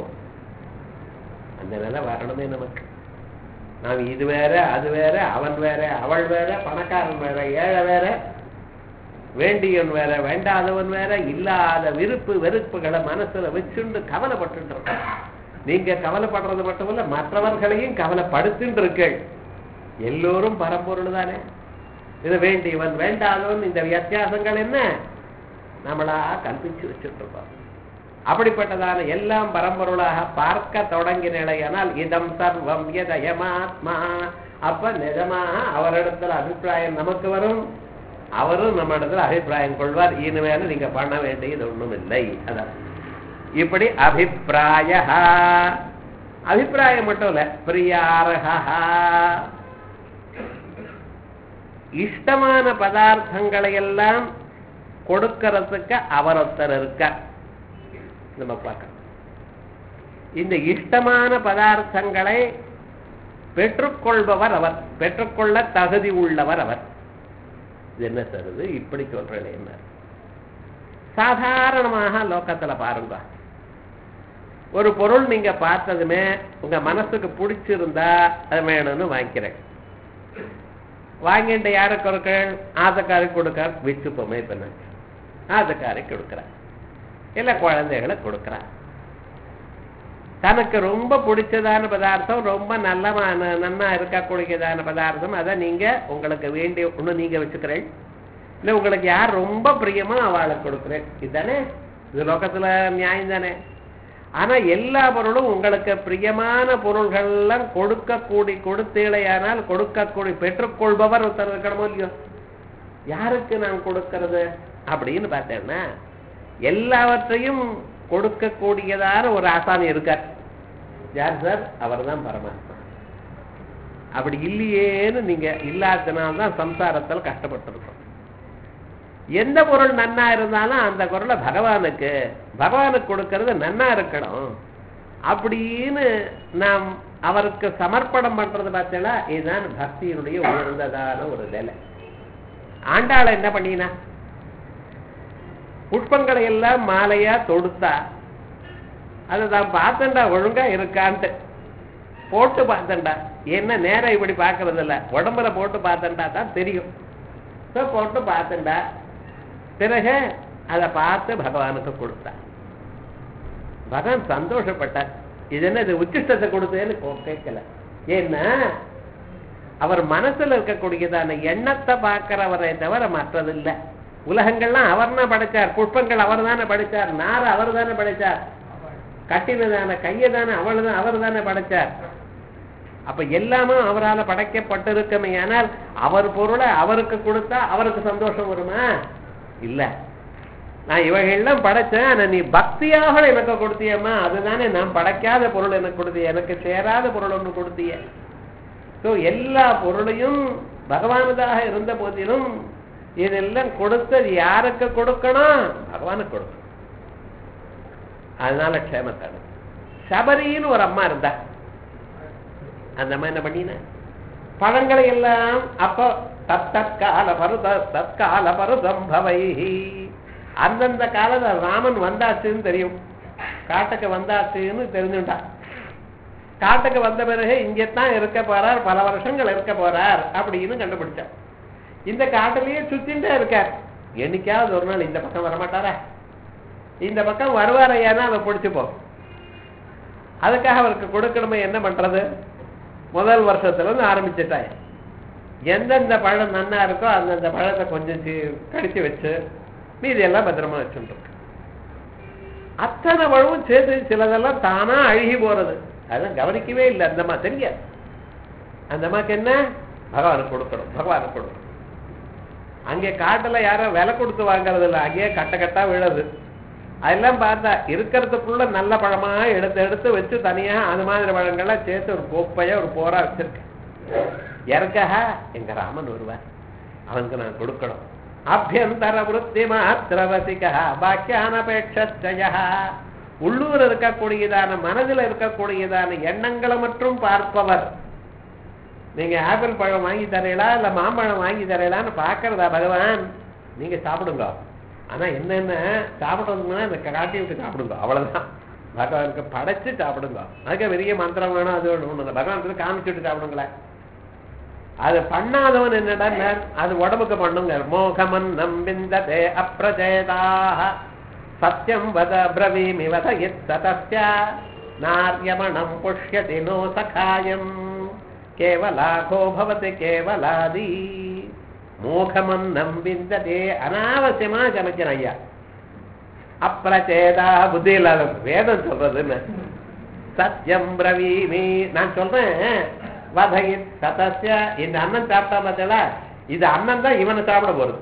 அந்த நிலை வரணுமே நமக்கு. நாம் இது வேற அது வேற, அவன் வேற அவள் வேற, பணக்காரன் வேற ஏழை வேற, வேண்டியவன் வேற வேண்டாதவன் வேற, இல்லாத விருப்பு வெறுப்புகளை மனசுல வச்சுண்டு கவலைப்பட்டு. நீங்க கவலைப்படுறது மட்டுமல்ல, மற்றவர்களையும் கவலைப்படுத்தின்றீர்கள். எல்லோரும் பரம்பொருள் தானே. இது வேண்டியவன் வேண்டாதவன், இந்த வித்தியாசங்கள் என்ன நம்மளா கல்பிச்சு வச்சுட்டு இருக்கோம். அப்படிப்பட்டதான எல்லாம் பரம்பொருளாக பார்க்க தொடங்கினால் இதம் சர்வம் யதயமாத்மா, அப்ப நிஜமாக அவரிடத்துல அபிப்பிராயம் நமக்கு வரும், அவரும் நம்ம இடத்துல அபிப்பிராயம் கொள்வார். இனிமேல நீங்க பண்ண வேண்டியது ஒண்ணும் இல்லை. அதான் இப்படி அபிப்பிராய, அபிப்பிராயம் மட்டும் இல்ல, பிரியாரஹா, இஷ்டமான பதார்த்தங்களை எல்லாம் கொடுக்கறதுக்கு அவரொத்தர் இருக்கார். நம்ம பார்க்கணும், இந்த இஷ்டமான பதார்த்தங்களை பெற்றுக்கொள்பவர் அவர், பெற்றுக்கொள்ள தகுதி உள்ளவர் அவர். இது என்ன தருது இப்படி சொல்றேன்? என்ன சாதாரணமாக லோகத்துல பாருங்க, ஒரு பொருள் நீங்க பார்த்ததுமே உங்க மனசுக்கு பிடிச்சிருந்தா அது வேணும்னு வாங்கிக்கிறேன். வாங்கிட்டு யாருக்கு கொடுக்க? ஆசக்காருக்கு கொடுக்க. விச்சுப்போமே இப்ப ஆசக்காருக்கு கொடுக்குற, இல்ல குழந்தைகளை கொடுக்குற. தனக்கு ரொம்ப பிடிச்சதான பதார்த்தம், ரொம்ப நன்னா இருக்கக்கூடியதான பதார்த்தம், அதை நீங்க உங்களுக்கு வேண்டிய ஒண்ணு நீங்க வச்சுக்கிறேன். இல்ல உங்களுக்கு யார் ரொம்ப பிரியமா அவளுக்கு கொடுக்குறேன். இதுதானே இது லோகத்துல நியாயம் தானே. ஆனா எல்லா பொருளும் உங்களுக்கு பிரியமான பொருள்கள்லாம் கொடுத்தீழையானால் கொடுக்கக்கூடிய பெற்றுக்கொள்பவர் ஒருத்தர் இருக்கணுமோ இல்லையோ? யாருக்கு நான் கொடுக்கறது அப்படின்னு பார்த்தேன்னா, எல்லாவற்றையும் கொடுக்கக்கூடியதான ஒரு ஆசாமி இருக்கார். யார் சார்? அவர் தான் பரமாத்மா. அப்படி இல்லையேன்னு நீங்க இல்லாதனால்தான் சம்சாரத்தில் கஷ்டப்பட்டிருக்கோம். எந்த பொருள் நன்னா இருந்தாலும் அந்த பொருளை பகவானுக்கு கொடுக்கறது நன்னா இருக்கணும் அப்படின்னு நாம் அவருக்கு சமர்ப்பணம் பண்றது பார்த்தா, இதுதான் பக்தியினுடைய உயர்ந்ததான ஒரு நிலை. ஆண்டாளை என்ன பண்ணினா, புஷ்பங்களை எல்லாம் மாலையா தொடுத்தா, அதை தான் பார்த்தண்டா ஒழுங்கா இருக்கான்ட்டு போட்டு பார்த்தண்டா. என்ன நேரம் இப்படி பார்க்கறது இல்ல, உடம்புல போட்டு பார்த்தண்டா தான் தெரியும். போட்டு பார்த்தண்டா, பிறகு அதை பார்த்து பகவானுக்கு கொடுத்தா. பகவான் சந்தோஷப்பட்டார். இது என்ன இது உச்சிஷ்டத்தை கொடுத்தேன்னு கேட்கல. ஏன்னா அவர் மனசுல இருக்கக்கூடியதான எண்ணத்தை பார்க்கிறவரை தவிர மற்றது இல்லை. உலகங்கள்லாம் அவர் தான் படைச்சார், புஷ்பங்கள் அவர் தானே படைச்சார், நார் அவர் தானே படைச்சார். கட்டினதான கையை தானே அவர் தானே படைச்சார். அப்ப எல்லாமே அவரால் படைக்கப்பட்டிருக்குமே. ஆனால் அவர் பொருளை அவருக்கு கொடுத்தா அவருக்கு சந்தோஷம் வருமா? இல்ல. நான் இவைகள்லாம் படைச்சேன், ஆனா நீ பக்தியாக எனக்கு கொடுத்தியம்மா, அதுதானே நான் படைக்காத பொருள் எனக்கு கொடுத்திய, எனக்கு சேராத பொருள் ஒன்று கொடுத்திய. ஸோ எல்லா பொருளையும் பகவானதாக இருந்த போதிலும் இதெல்லாம் கொடுத்தது யாருக்கு கொடுக்கணும்? பகவானுக்கு கொடுக்கணும். அதனால க்ஷேமத்தான சபரின்னு ஒரு அம்மா இருந்தா. அந்த அம்மா என்ன பண்ணின, பழங்களை எல்லாம் அப்போ தற்கால பருதம்பவை, அந்தந்த காலத்துல ராமன் வந்தாச்சுன்னு தெரியும், காட்டுக்கு வந்தாச்சுன்னு தெரிஞ்சுட்டா. காட்டுக்கு வந்த பிறகு இங்கத்தான் இருக்க போறார், பல வருஷங்கள் இருக்க போறார் அப்படின்னு கண்டுபிடிச்சார். இந்த காட்டிலேயே சுத்தின்டே இருக்கார். என்னைக்காவது ஒரு நாள் இந்த பக்கம் வரமாட்டாரா? இந்த பக்கம் வருவாரையானா அதை பிடிச்சுப்போம். அதுக்காக அவருக்கு கொடுக்கணுமே. என்ன பண்றது? முதல் வருஷத்துல இருந்து ஆரம்பிச்சுட்டாய். எந்தெந்த பழம் நன்னா இருக்கோ அந்தந்த பழத்தை கொஞ்சம் கடிச்சு வச்சு மீதி எல்லாம் பத்திரமா வச்சுட்டு அத்தனை பழமும் சேர்த்து சிலதெல்லாம் தானா அழுகி போறது. அதெல்லாம் கவனிக்கவே இல்லை. அந்தம்மா தெரியாது. அந்தம்மாக்கு என்ன, பகவானுக்கு கொடுக்கணும், பகவானுக்கு கொடுக்கணும். அங்கே காட்டுல யாரும் விலை கொடுத்து வாங்கறது இல்லை, அங்கேயே கட்ட கட்டா விழுது. அதெல்லாம் பார்த்தா இருக்கிறதுக்குள்ள நல்ல பழமா எடுத்து எடுத்து வச்சு தனியா அது மாதிரி பழங்கள்லாம் சேர்த்து ஒரு கோப்பையா ஒரு போரா வச்சிருக்க. இறக்கா எங்க ராமன் வருவார், அவனுக்கு நான் கொடுக்கணும். அபியந்தர விருத்தி மாத்திரவசிகா பாக்கியானபேட்சய, உள்ளூர் இருக்கக்கூடியதான மனதில் இருக்கக்கூடியதான எண்ணங்களை மட்டும் பார்ப்பவர். நீங்க ஆப்பிள் பழம் வாங்கி தரீங்களா இல்ல மாம்பழம் வாங்கி தரீங்களான்னு பாக்குறதா பகவான்? நீங்க சாப்பிடுங்க, ஆனா என்னென்ன சாப்பிடுறதுன்னா இந்த காட்டி விட்டு சாப்பிடுங்க, அவ்வளவுதான். பகவானுக்கு படைச்சு சாப்பிடுங்க. அதுக்கு பெரிய மந்திரம் வேணும், அது ஒண்ணு பகவானுக்கு காமிச்சுட்டு சாப்பிடுங்களேன். அது பண்ணாதவன் என்னடா, அது உடம்புக்கு பண்ணுங்க. மோகமன் நம்பிந்ததே அப்ரஜேதாக சத்யம் வத பிரவீமி வத யத்சதஸ்ய நார்யமணம் புஷ்யதி நோ சகாயம் கேவலாகோ பவதி கேவலாதி. மோகமன் நம்பிந்ததே அனாவசியமா சமைக்கிறேன் ஐயா. அப்ரச்சேதா புத்தி இல்லாத வேதம் சொல்றதுன்னு. சத்யம் பிரவீமி நான் சொல்றேன். வதயித் சதஸ்ய, இந்த அண்ணன் சாப்பிட்டா பார்த்தல, இது அண்ணன் தான் இவனை சாப்பிட போறது.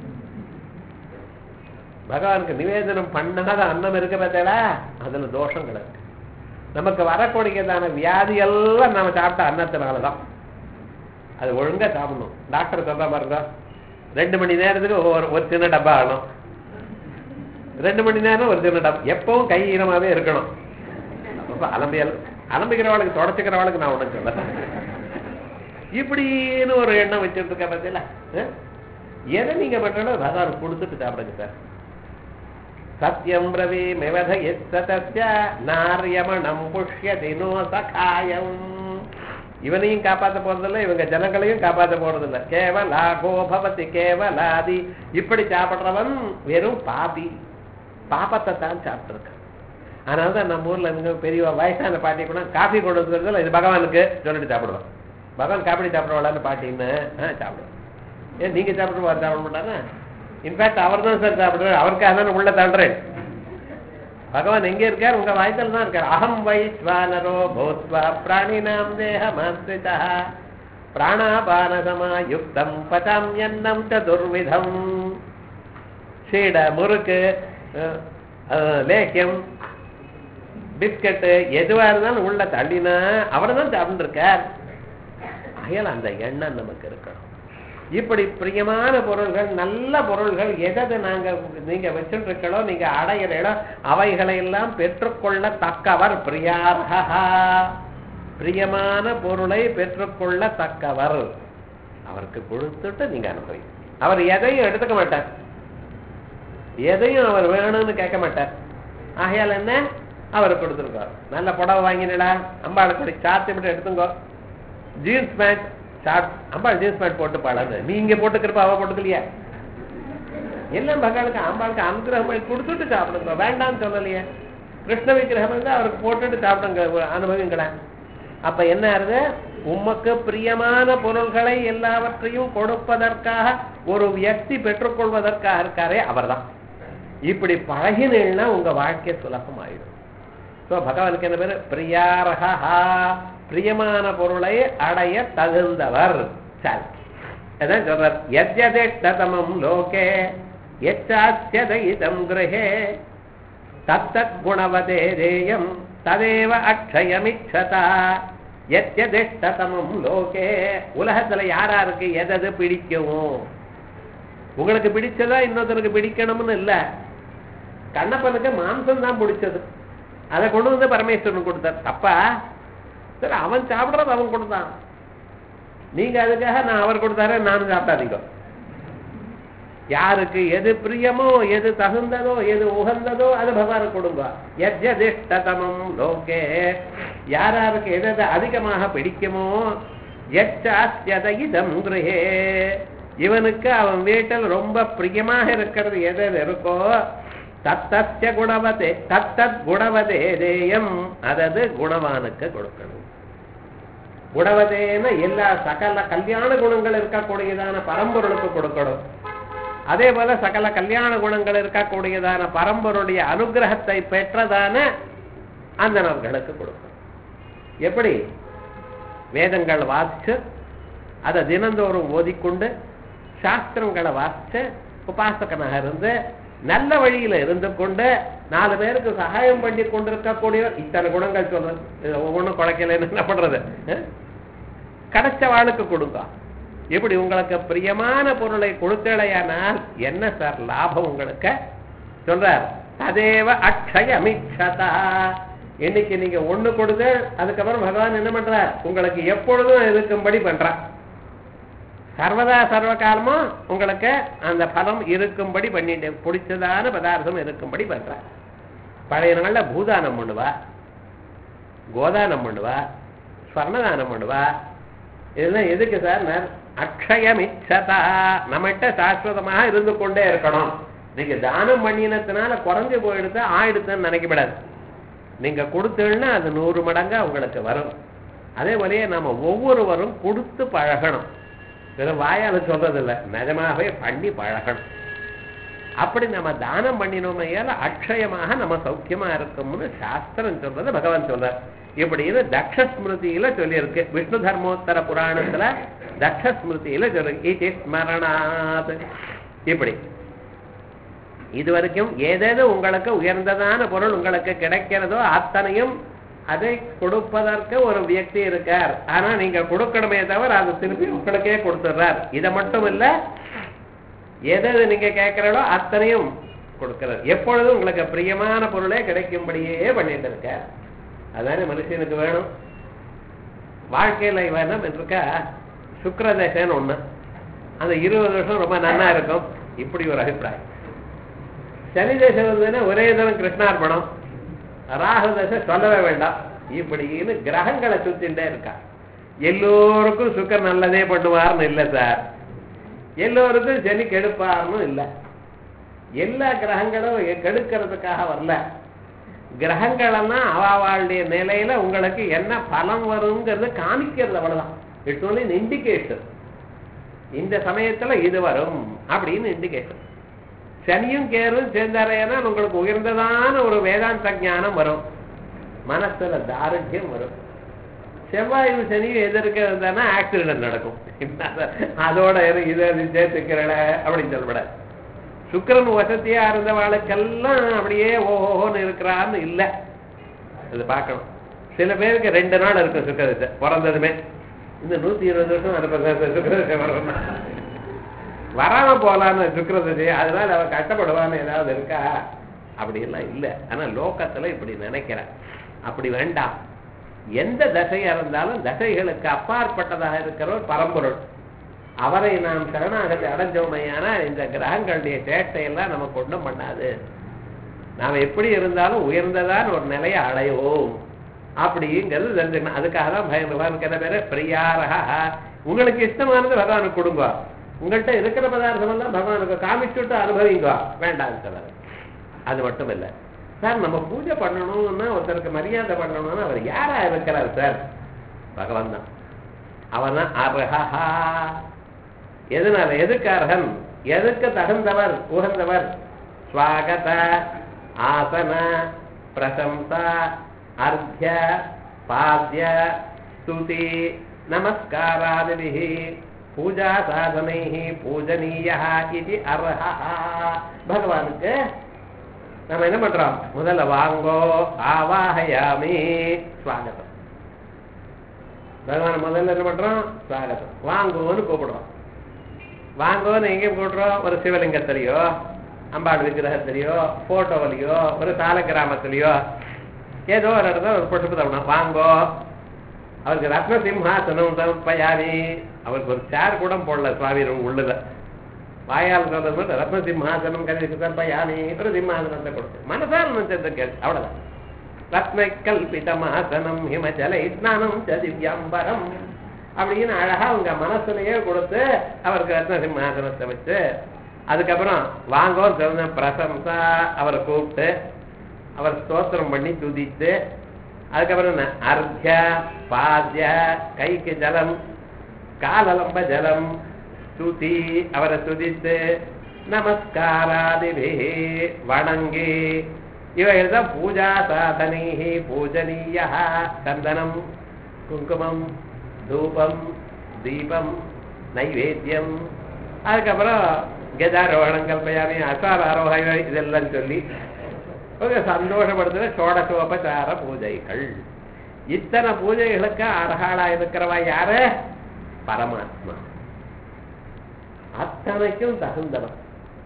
பகவானுக்கு நிவேதனம் பண்ணாத அன்னம் இருக்க பார்த்தல, அதுல தோஷங்கள் இருக்கு. நமக்கு வரக்கூடியதான வியாதி எல்லாம் நம்ம சாப்பிட்ட அன்னத்தினாலதான். அது ஒழுங்கா சாப்பிடணும். டாக்டர் சொல்ற பாருங்க, 2 மணி நேரத்துக்கு ஒரு சின்ன டப்பா ஆகணும். 2 மணி நேரம் ஒரு சின்ன டப்பா. எப்பவும் கை ஈரமாவே இருக்கணும். அலம்பிக்கிறவளுக்கு தொடச்சுக்கிறவளுக்கு நான் உடனே சொல்ல, இப்படின்னு ஒரு எண்ணம் வச்சுட்டு இருக்க பார்த்தீங்களா. எதை நீங்க பண்றோம் பகவான் கொடுத்துட்டு சாப்பிடுங்க சார். சத்யம் பிரவி மெவத எத்தத்ய நார்யமணம் புஷ்யதி நோ சகாயம். இவனையும் காப்பாற்ற போறதில்லை, இவங்க ஜனங்களையும் காப்பாற்ற போறதில்லை. கேவலாகோ பவதி கேவலாதி. இப்படி சாப்பிடுறவன் வெறும் பாபி, பாப்பத்தை தான் சாப்பிட்டுருக்க. அதனாலதான் நம்ம ஊர்ல இருந்து பெரிய வயசான பாட்டி கூட காஃபி கொண்டு வந்துருக்கல, இது பகவானுக்கு சொல்லிட்டு சாப்பிடுவோம். பகவான் காப்பி சாப்பிடுவாளான்னு பாட்டின்னு சாப்பிடுவோம். ஏன் நீங்க சாப்பிட்டு சாப்பிட மாட்டாரா? இன்ஃபேக்ட் அவர் தான் சார் சாப்பிடுறாரு, அவருக்கு அதான் உள்ள தள்ளுறேன். பகவான் எங்க இருக்கார்? உங்க வாய்த்தல் தான் இருக்கார். அகம் வைஸ்வானரோ பூத்வா பிராணினாம் தேகமாஸ்ரிதா பிராணாபானசமாயுக்தம் பசாம்யன்னம் சதுர்விதம். சீடை, முறுக்கு, லேக்கியம், பிஸ்கட்டு எதுவா இருந்தாலும் உள்ள தள்ளினா அவரை தான் சாப்பிட்டு இருக்கார். அயல் அந்த எண்ணம் நமக்கு இருக்கணும். இப்படி பிரியமான பொருள்கள், நல்ல பொருள்கள் எதை நீங்க வச்சுட்டு இருக்கோ, நீங்க அடையிறோ, அவைகளை எல்லாம் பெற்றுக்கொள்ள தக்கவர் பிரியார்ஹா. பிரியமான பொருளை பெற்றுக்கொள்ள தக்கவர். அவருக்கு கொடுத்துட்டு நீங்க அனுபவி. அவர் எதையும் எடுத்துக்க மாட்டார், எதையும் அவர் வேணும்னு கேட்க மாட்டார். ஆகையால் என்ன, அவருக்கு கொடுத்துருக்கார். நல்ல புடவை வாங்கினடா, அம்பாளுக்கு சாத்தி மட்டும் எடுத்துங்கோ. ஜீன்ஸ் பேண்ட் ஷார்ட், அம்பாள் ஜீன்ஸ் பேண்ட் போட்டு பாடாது, நீங்க போட்டுக்கிறப்ப அவ போட்டுக்கலையா? எல்லாம் பகவானுக்கு அம்பாளுக்கு அனுகிரகம் கொடுத்துட்டு சாப்பிடுங்க, வேண்டாம்னு சொல்லலையே. கிருஷ்ண விக்கிரகம் இருந்தா அவருக்கு போட்டுட்டு சாப்பிடுங்க, அனுபவிங்களா. அப்ப என்ன ஆகுது, உமக்கு பிரியமான பொருள்களை எல்லாவற்றையும் கொடுப்பதற்காக ஒரு வியக்தி பெற்றுக்கொள்வதற்காக இருக்காரே அவர்தான். இப்படி பழகினா உங்க வாழ்க்கை சுலபமாயிடும். ஸோ பகவானுக்கு என்ன பேரு? பிரியாரகா, பிரியமான பொருளை அடைய தகுந்தவர். சரி, அதான் சொல்றார். யத்யதேஷ்டதமம் லோகே யச்சாஸ்யதயிதம் கிரஹே தத்தத் குணவதே தேயம் ததேவ அக்ஷயமிச்சதா. யத்யதேஷ்டதமம் லோகே, உலகத்துல யாராருக்கு எது பிடிக்கும்? உங்களுக்கு பிடிச்சதா இன்னொருத்தருக்கு பிடிக்கணும்னு இல்ல. கண்ணப்பனுக்கு மாம்சம் தான் பிடிச்சது, அதை கொண்டு வந்து பரமேஸ்வரன் கொடுத்தார். தப்பா? சரி, அவன் சாப்பிடுறது அவன் கொடுத்தான். நீங்க அதுக்காக நான் அவர் கொடுத்தாரு நானும் சாப்பிடாதீங்க. யாருக்கு எது பிரியமோ, எது தகுந்ததோ, எது உகந்ததோ அது பகவானுக்கு கொடுங்க. யத்யதிஷ்டதமம் லோகே, யாராருக்கு எது அதிகமாக பிடிக்குமோ, யச்சாஸ்யதயிதம் கிரஹே, இவனுக்கு அவன் வீட்டில் ரொம்ப பிரியமாக இருக்கிறது எது இருக்கோ, தத்தஸ்ய குணவதே தத்தத் குணவதே தேயம், அதது குணவானுக்கு கொடுக்கணும். குணவதேன எல்லா சகல கல்யாண குணங்கள் இருக்கக்கூடியதான பரம்பொருளுக்கு கொடுக்கணும். அதே போல சகல கல்யாண குணங்கள் இருக்கக்கூடியதான பரம்பொருடைய அனுகிரகத்தை பெற்றதான அந்தணர்களுக்கு கொடுக்கணும். எப்படி? வேதங்கள் வாசிச்சு அதை தினந்தோறும் ஓதிக்கொண்டு சாஸ்திரங்களை வாசிச்சு உபாசகனாக இருந்து நல்ல வழியில இருந்து கொண்டு 4 பேருக்கு சகாயம் பண்ணி கொண்டிருக்கக்கூடிய இத்தனை குணங்கள் சொல்றது. ஒவ்வொன்றும் குறைக்கலன்னு என்ன பண்றது? கிடைச்ச வாழ்க்கை கொடுங்க. எப்படி? உங்களுக்கு பிரியமான பொருளை கொடுத்தலையானால் என்ன சார் லாபம் உங்களுக்கு? சொல்றார், ததேவ அக்ஷயமிச்சதா. இன்னைக்கு நீங்க ஒண்ணு கொடுத்து அதுக்கப்புறம் பகவான் என்ன பண்றார்? உங்களுக்கு எப்பொழுதும் இருக்கும்படி பண்றார். சர்வதா சர்வ காலமும் உங்களுக்கு அந்த பலம் இருக்கும்படி பண்ணிட்டு பிடிச்சதான பதார்த்தம் இருக்கும்படி பண்றார். பழைய நாள்ல பூதானம் பண்ணுவா, கோதானம் பண்ணுவா, ஸ்வர்ணதானம் பண்ணுவா. இதெல்லாம் எதுக்கு சார்? அக்ஷயமிச்சதா, நம்மகிட்ட சாஸ்வதமாக இருந்து கொண்டே இருக்கணும். நீங்க தானம் பண்ணினத்தினால குறைஞ்சு போயிடுது ஆயிடுதுன்னு நினைக்கப்படாது. நீங்க கொடுத்தீங்கன்னா அது 100 மடங்கா உங்களுக்கு வரும். அதே போலயே நம்ம ஒவ்வொருவரும் கொடுத்து பழகணும். வெறும் வாயால சொல்றது இல்லை, நிஜமாகவே பண்ணி பழகணும். அப்படி நம்ம தானம் பண்ணினோமையால அக்ஷயமாக நம்ம சௌக்கியமா இருக்கும்னு சாஸ்திரம் சொல்றது பகவான் சொல்றார். இப்படின்னு தக்ஷஸ்மிருதியில சொல்லியிருக்கு. விஷ்ணு தர்மோத்தர புராணத்துல தக்ஷஸ்மிருதியில சொல்லிருக்கு. ஸ்மரணாத். இப்படி இதுவரைக்கும் ஏதேது உங்களுக்கு உயர்ந்ததான பொருள் உங்களுக்கு கிடைக்கிறதோ அத்தனையும் அதை கொடுப்பதற்கு ஒரு வியக்தி இருக்கார். ஆனா நீங்க கொடுக்கணுமே தவிர அது திருப்பி உங்களுக்கே கொடுத்துடுறார். இதை மட்டும் இல்ல, எது நீங்க கேட்கிறோ அத்தனையும் கொடுக்கிறார். எப்பொழுதும் உங்களுக்கு பிரியமான பொருளே கிடைக்கும்படியே பண்ணிட்டு இருக்க. அதானே மனுஷனுக்கு வேணும். வாழ்க்கையில வேணும் இருக்கா சுக்கிரதேசன்னு ஒண்ணு, அந்த 20 வருஷம் ரொம்ப நன்னா இருக்கும். இப்படி ஒரு அபிப்பிராயம். சனி தேசம் வந்ததுன்னா ஒரே தினம் கிருஷ்ணார்பணம், ராகு தசை சொல்லவே வேண்டாம். இப்படின்னு கிரகங்களை சுத்தின்ண்டே இருக்கா. எல்லோருக்கும் சுக்கர் நல்லதே பண்ணுவார்னு இல்லை சார், எல்லோருக்கும் சனி கெடுப்பார்னு இல்லை. எல்லா கிரகங்களும் கெடுக்கிறதுக்காக வரல. கிரகங்களெல்லாம் அவளுடைய நிலையில உங்களுக்கு என்ன பலம் வருங்கிறது காமிக்கிறது, அவ்வளவுதான். It's only indication. இந்த சமயத்துல இது வரும் அப்படின்னு இண்டிகேஷன். சனியும் கேரும் சேர்ந்தாரையானா உங்களுக்கு உயர்ந்ததான ஒரு வேதாந்த ஞானம் வரும், மனசுல தாருண்யம் வரும். செவ்வாயும் சனியும் எதிர்க்க இருந்தானா ஆக்சிடென்ட் நடக்கும். அதோட இதை சேர்த்துக்கிறல அப்படின்னு சொல்லப்பட. சுக்கிரன் வசதியா இருந்தவாளுக்கெல்லாம் அப்படியே ஓஹோன்னு இருக்கிறான்னு இல்லை. அது பார்க்கணும். சில பேருக்கு 2 நாள் இருக்கும் சுக்கிரதசை பிறந்ததுமே. இந்த 120 வருஷம் சுக்கிரதசை வரணும் வராம போலான்னு சுக்கிரதசை. அதனால அவன் கஷ்டப்படுவான்னு ஏதாவது இருக்கா? அப்படி எல்லாம் இல்லை. ஆனா லோகத்துல இப்படி நினைக்கிறேன். அப்படி வேண்டாம். எந்த தசையா இருந்தாலும் தசைகளுக்கு அப்பாற்பட்டதாக இருக்கிறவர் பரம்பொருள். அவரை நாம் சரணாகத்தை அடைஞ்சோமையான இந்த கிரகங்களுடைய சேட்டையெல்லாம் நமக்கு ஒன்றும் பண்ணாது. நாம் எப்படி இருந்தாலும் உயர்ந்ததான் ஒரு நிலையை அடைவோம் அப்படிங்கிறது தெரிஞ்சுக்கணும். அதுக்காக தான் பகவானுக்கு என்ன பேரு? பிரியாரகா. உங்களுக்கு இஷ்டமானது பகவானுக்கு கொடுங்க. உங்கள்கிட்ட இருக்கிற பதார்த்தம் எல்லாம் பகவானுக்கு காமிச்சுட்டு அனுபவிங்க, வேண்டாம் சொல்றாரு. அது மட்டும் இல்லை சார், நம்ம பூஜை பண்ணணும்னா ஒருத்தருக்கு மரியாதை பண்ணணும்னா அவர் யாரா இருக்கிறார் சார்? பகவான் தான். அவன் தான் அர்ஹா. எதனால? எதுக்கு அர்ஹன்? எதுக்கு தகுந்தவர், உகந்தவர்? ஸ்வாகத, ஆசன, பிரசம்சா, அர்த்ய பாத்ய ஸ்துதி நமஸ்காராதிபிः பூஜா சாதனைः பூஜனீயः இது அர்ஹः. பகவானுக்கு நம்ம என்ன பண்றோம்? முதல்ல வாங்கோ ஆவாஹயாமி ஸ்வாகதம். பகவான் முதல்ல என்ன பண்றோம்? ஸ்வாகதம். வாங்கோன்னு கூப்பிடுறோம். வாங்கோன்னு எங்கே கூப்பிடுறோம்? ஒரு சிவலிங்கத்திலையோ அம்பாள் விக்கிரகத்திலையோ போட்டோவிலையோ ஒரு சால கிராமத்திலையோ ஏதோ ஒரு இடத்துல ஒரு புஷ்பத்தை பண்ணோம். வாங்கோ. அவருக்கு ரத்ன சிம்ஹாசனம் சமர்ப்பயாமி. அவருக்கு ஒரு சேர் கூட போடல சுவாமி உள்ளுல. வாயால் சொல்றது மட்டும் ரத்ன சிம்ஹாசனம் கல்வி சமர்ப்பயாமி. ஒரு சிம்ஹாசனத்தை கொடுத்து மனசார நினைச்சதை கேள்வி அவ்வளவுதான். ரத்ன கல்பிதமாசனம் ஹிமஜலை ஸ்நானம் திவ்யாம்பரம் அப்படின்னு அழகா உங்க மனசுலயே கொடுத்து அவருக்கு ரத்ன சிம்ஹாசனத்தை வச்சு அதுக்கப்புறம் வாங்கோன்னு சொன்ன பிரசம்சா அவரை கூப்பிட்டு அவர் ஸ்தோத்திரம் பண்ணி துதித்து அதுக்கப்புறம் என்ன அர்த்ய பாத்ய கைக்கு ஜலம் காலலம்ப ஜலம் ஸ்துதி அவரை துதித்து நமஸ்காராதிபிः வணங்கி இவைகள் தான் பூஜா சாதனைः பூஜனீயः. சந்தனம் குங்குமம் தூபம் தீபம் நைவேத்தியம் அதுக்கப்புறம் கஜாரோகணம் கல்பயாமி அசாராரோகம் இதெல்லாம் சொல்லி சந்தோஷப்படுத்துற சோடசோபச்சார பூஜைகள். இத்தனை பூஜைகளுக்கு அர்ஹாளா இருக்கிறவா யாரு? பரமாத்மா. அத்தனைக்கும் தகுந்தவர்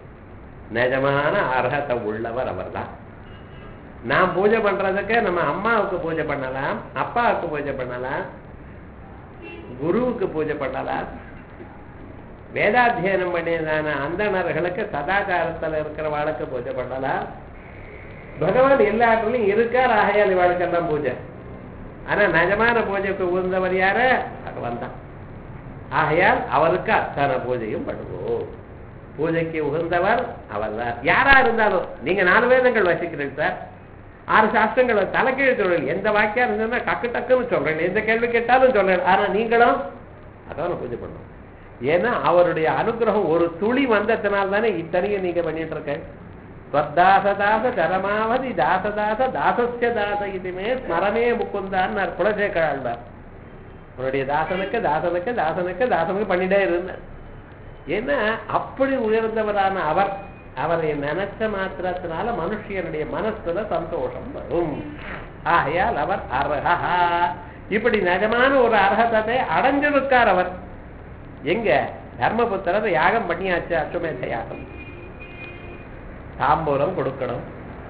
நிஜமான அர்ஹத்தை உள்ளவர் அவர் தான். நாம் பூஜை பண்றதுக்கு நம்ம அம்மாவுக்கு பூஜை பண்ணலாம், அப்பாவுக்கு பூஜை பண்ணலாம், குருவுக்கு பூஜை பண்ணலாம், வேதாத்தியனம் பண்ணியதான அந்தணர்களுக்கு சதாச்சாரத்தில் இருக்கிறவாளுக்கு பூஜை பண்ணலாம். பகவான் எல்லா இடத்துலையும் இருக்கார். ஆகையால் இவாளுக்கெல்லாம் பூஜை. ஆனா நிஜமான பூஜைக்கு உகந்தவர் யாரு? பகவான் தான். ஆகையால் அவருக்கு அத்தனை பூஜையும் பண்ணுவோம். பூஜைக்கு உகந்தவர் அவர் தான். யாரா இருந்தாலும் நீங்க 4 வேதங்கள் வசிக்கிறீங்க சார், 6 சாஸ்திரங்கள் தலைக்கீழ் தொழில் எந்த வாக்கியா இருந்ததுன்னா டக்கு டக்குன்னு சொல்றேன், எந்த கேள்வி கேட்டாலும் சொல்றேன். ஆனா நீங்களும் அதான் பூஜை பண்ணணும். ஏன்னா அவருடைய அனுகிரகம் ஒரு துளி வந்ததுனால தானே இத்தனையும் நீங்க பண்ணிட்டு இருக்க. ஸ்வத்தாசதாச கரமாவதி தாசதாச தாசஸ்ய தாச இதுமே ஸ்மரணே முக்குந்தான்னு குலசேகராழ்வார். அவருடைய தாசனுக்கு தாசனுக்கு தாசனுக்கு தாசனுக்கு பண்ணிட்டே இருந்தார். ஏன்னா அப்படி உயர்ந்தவரான அவர் அவரை நினைச்ச மாத்திரத்தினால மனுஷனுடைய மனசுல சந்தோஷம் வரும். ஆகையால் அவர் அர்ஹா. இப்படி நிஜமான ஒரு அர்ஹத்தை அடைஞ்சிருக்கார் அவர். எங்க தர்மபுத்திரர் யாகம் பண்ணியாச்சு, அஸ்வமேத யாகம். தாம்பூலம் கொடுக்கணும்.